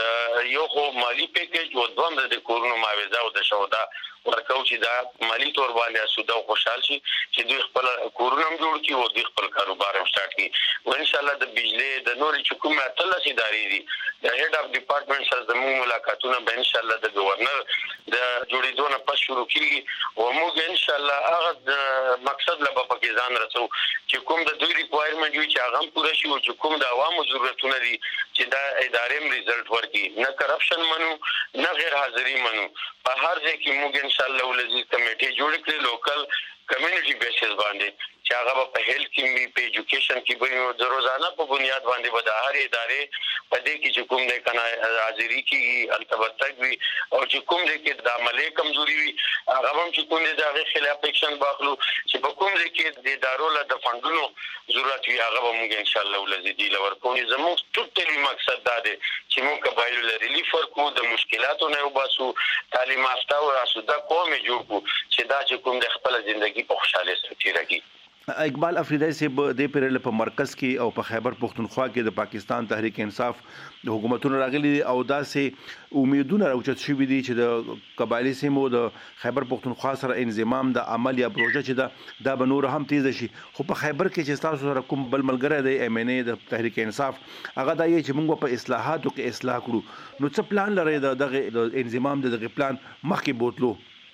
د یو خو مالی پیکیج او دوم د کورونو معاوضه او د شهدا ورکو چې دا مالی تور باندې اسوده او خوشحال شي چې دوی خپل کورونه هم جوړ کړي او دوی خپل کاروبار هم سٹارټ کړي. او ان شاء الله د بجلی د نورې چې کومه اتلس ادارې دي د هډ اف ډپارټمنټ سره زموږ ملاقاتونه به ان شاء الله د گورنر د جوړېدو نه پس شروع کیږي او موږ ان شاء الله هغه مقصد لا په کې ځان رسو چې کوم د دوی ریکوایرمنټ وي چې هغه پوره شي او چې کوم د عوامو ضرورتونه دي چې دا ادارې هم ریزلټ ورکړي، نه کرپشن منو نه غیر حاضری منو. په هر ځای کې موږ ان شاء الله ولزي کمیټي جوړ کړي لوکل کمیونټي بیسز باندې چې هغه په هیلث کې وي، په ایجوکیشن کې وي او د روزانه په بنیاد باندې به د هر ادارې په دې کې چې کوم د کنه حاضری کې التبتګ وي او چې کوم د کې د عملي کمزوري وي هغه هم چې کوم د خلاف اکشن باخلو چې په کوم د کې د ادارو له د فندونو ضرورت وي هغه به موږ ان شاء الله ولزي دی لور کوو. زموږ ټول مقصد دا دی چې موږ قبایلو له ریلیف ورکو، د مشکلاتو نه وباسو، تعلیم یافته او راسوده قوم جوړ کو چې دا چې کوم د خپل ژوندۍ په خوشاله سره تیرېږي. اقبال افریدی صاحب د پیرل په مرکز کې او په خیبر پختونخوا کې د پاکستان تحریک انصاف د حکومتونو راغلي او داسې امیدونه راوچت شوي دي چې د قبایلی سیمو د خیبر پختونخوا سره انضمام د عمل یا پروژه چې دا به نور هم تیز شي. خو په خیبر کې چې تاسو سره کوم بل ملګری دی ایم ان ای د تحریک انصاف هغه دا یې چې موږ په اصلاحاتو کې اصلاح کړو، نو څه پلان لري د انضمام دغه پلان مخکې بوتلو؟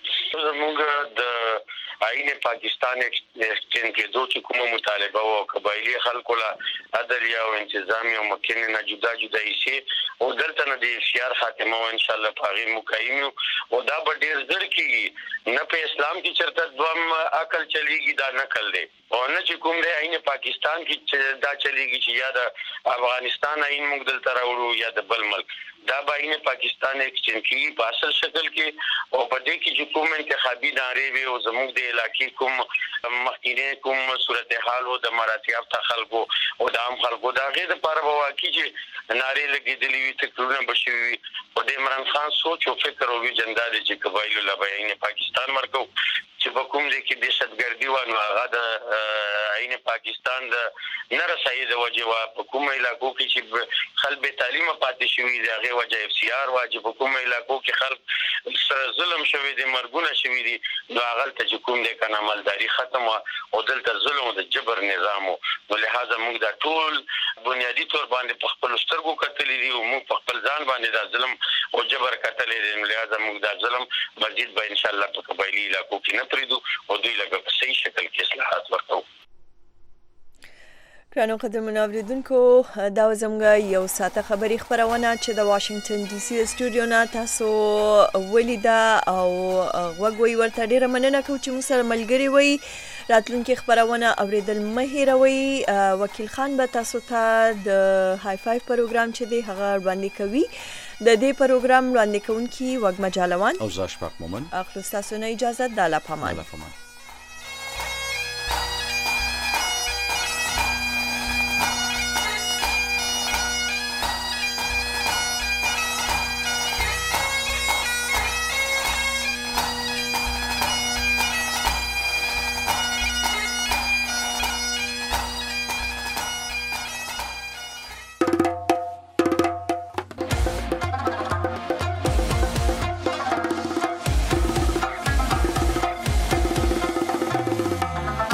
موږ د آئین پاکستان ایکسچینج کې دوه چې کومه مطالبه او قبایلی خلکو لا عدالت او انتظامی او مکنه نه جدا جدا شي او دلته نه د شیار خاتمه ان شاء الله پاغي مقایم او دا به ډیر زر کیږي. نه په اسلام کې چرته دوم عقل چلیږي دا نقل دی او نه چې کوم دی آئین پاکستان کې دا چلیږي چې یا د افغانستان آئین موږ دلته راوړو یا د بل ملک دا آئین پاکستان ایکسچینج کې په اصل شکل کې او په دې کې چې کوم انتخابي دارې وي او زموږ د علاقې کوم مخکینه کوم صورتحال او د مراتب ته خلکو او د عام خلکو دا غیر لپاره واقعي چې ناره لګېدلې وي تکرونه بشوي او د عمران خان سوچ او فکر او ویجندا چې قبایل له آئین پاکستان مرکو چې په کوم ځای کې دهشتګردي و نو هغه د آئین پاکستان د نرسایي د وجه وا په کوم علاقو کې چې خلک تعلیم پاتې شوی دی هغه وجه اف سی آر واجب په کوم علاقو کې خلک سره ظلم شوی دی مرګونه شوی دی نو هغه ته کوم د کنه عملداري ختم او دلته ظلم او د جبر نظام نو لہذا موږ دا ټول بنیادی تور باندې په خپل سترګو کتلې دي او موږ په خپل ځان باندې دا ظلم او جبر کتلې دي نو لہذا موږ دا ظلم مزید به ان شاء الله په قبایلی علاقو کې نه پریدو او دوی لږ په صحیح شکل کې اصلاحات ورکو. ګرانو قدرمنو اوریدونکو دا زموږ یو ساعته خبري خبرونه چې د واشنگټن ډي سي استودیو نه تاسو ولیدا او وګوي ورته ډیره مننه کوم چې موږ سره ملګری وي. راتلونکي خبرونه اوریدل مه هیروي. وکیل خان به تاسو ته د های فایو پروګرام چې دی هغه وړاندې کوي. د دې پروګرام وړاندې کوونکی وګ مجالوان او زاشفاق مومن اخلو تاسو نه اجازه د لا پامان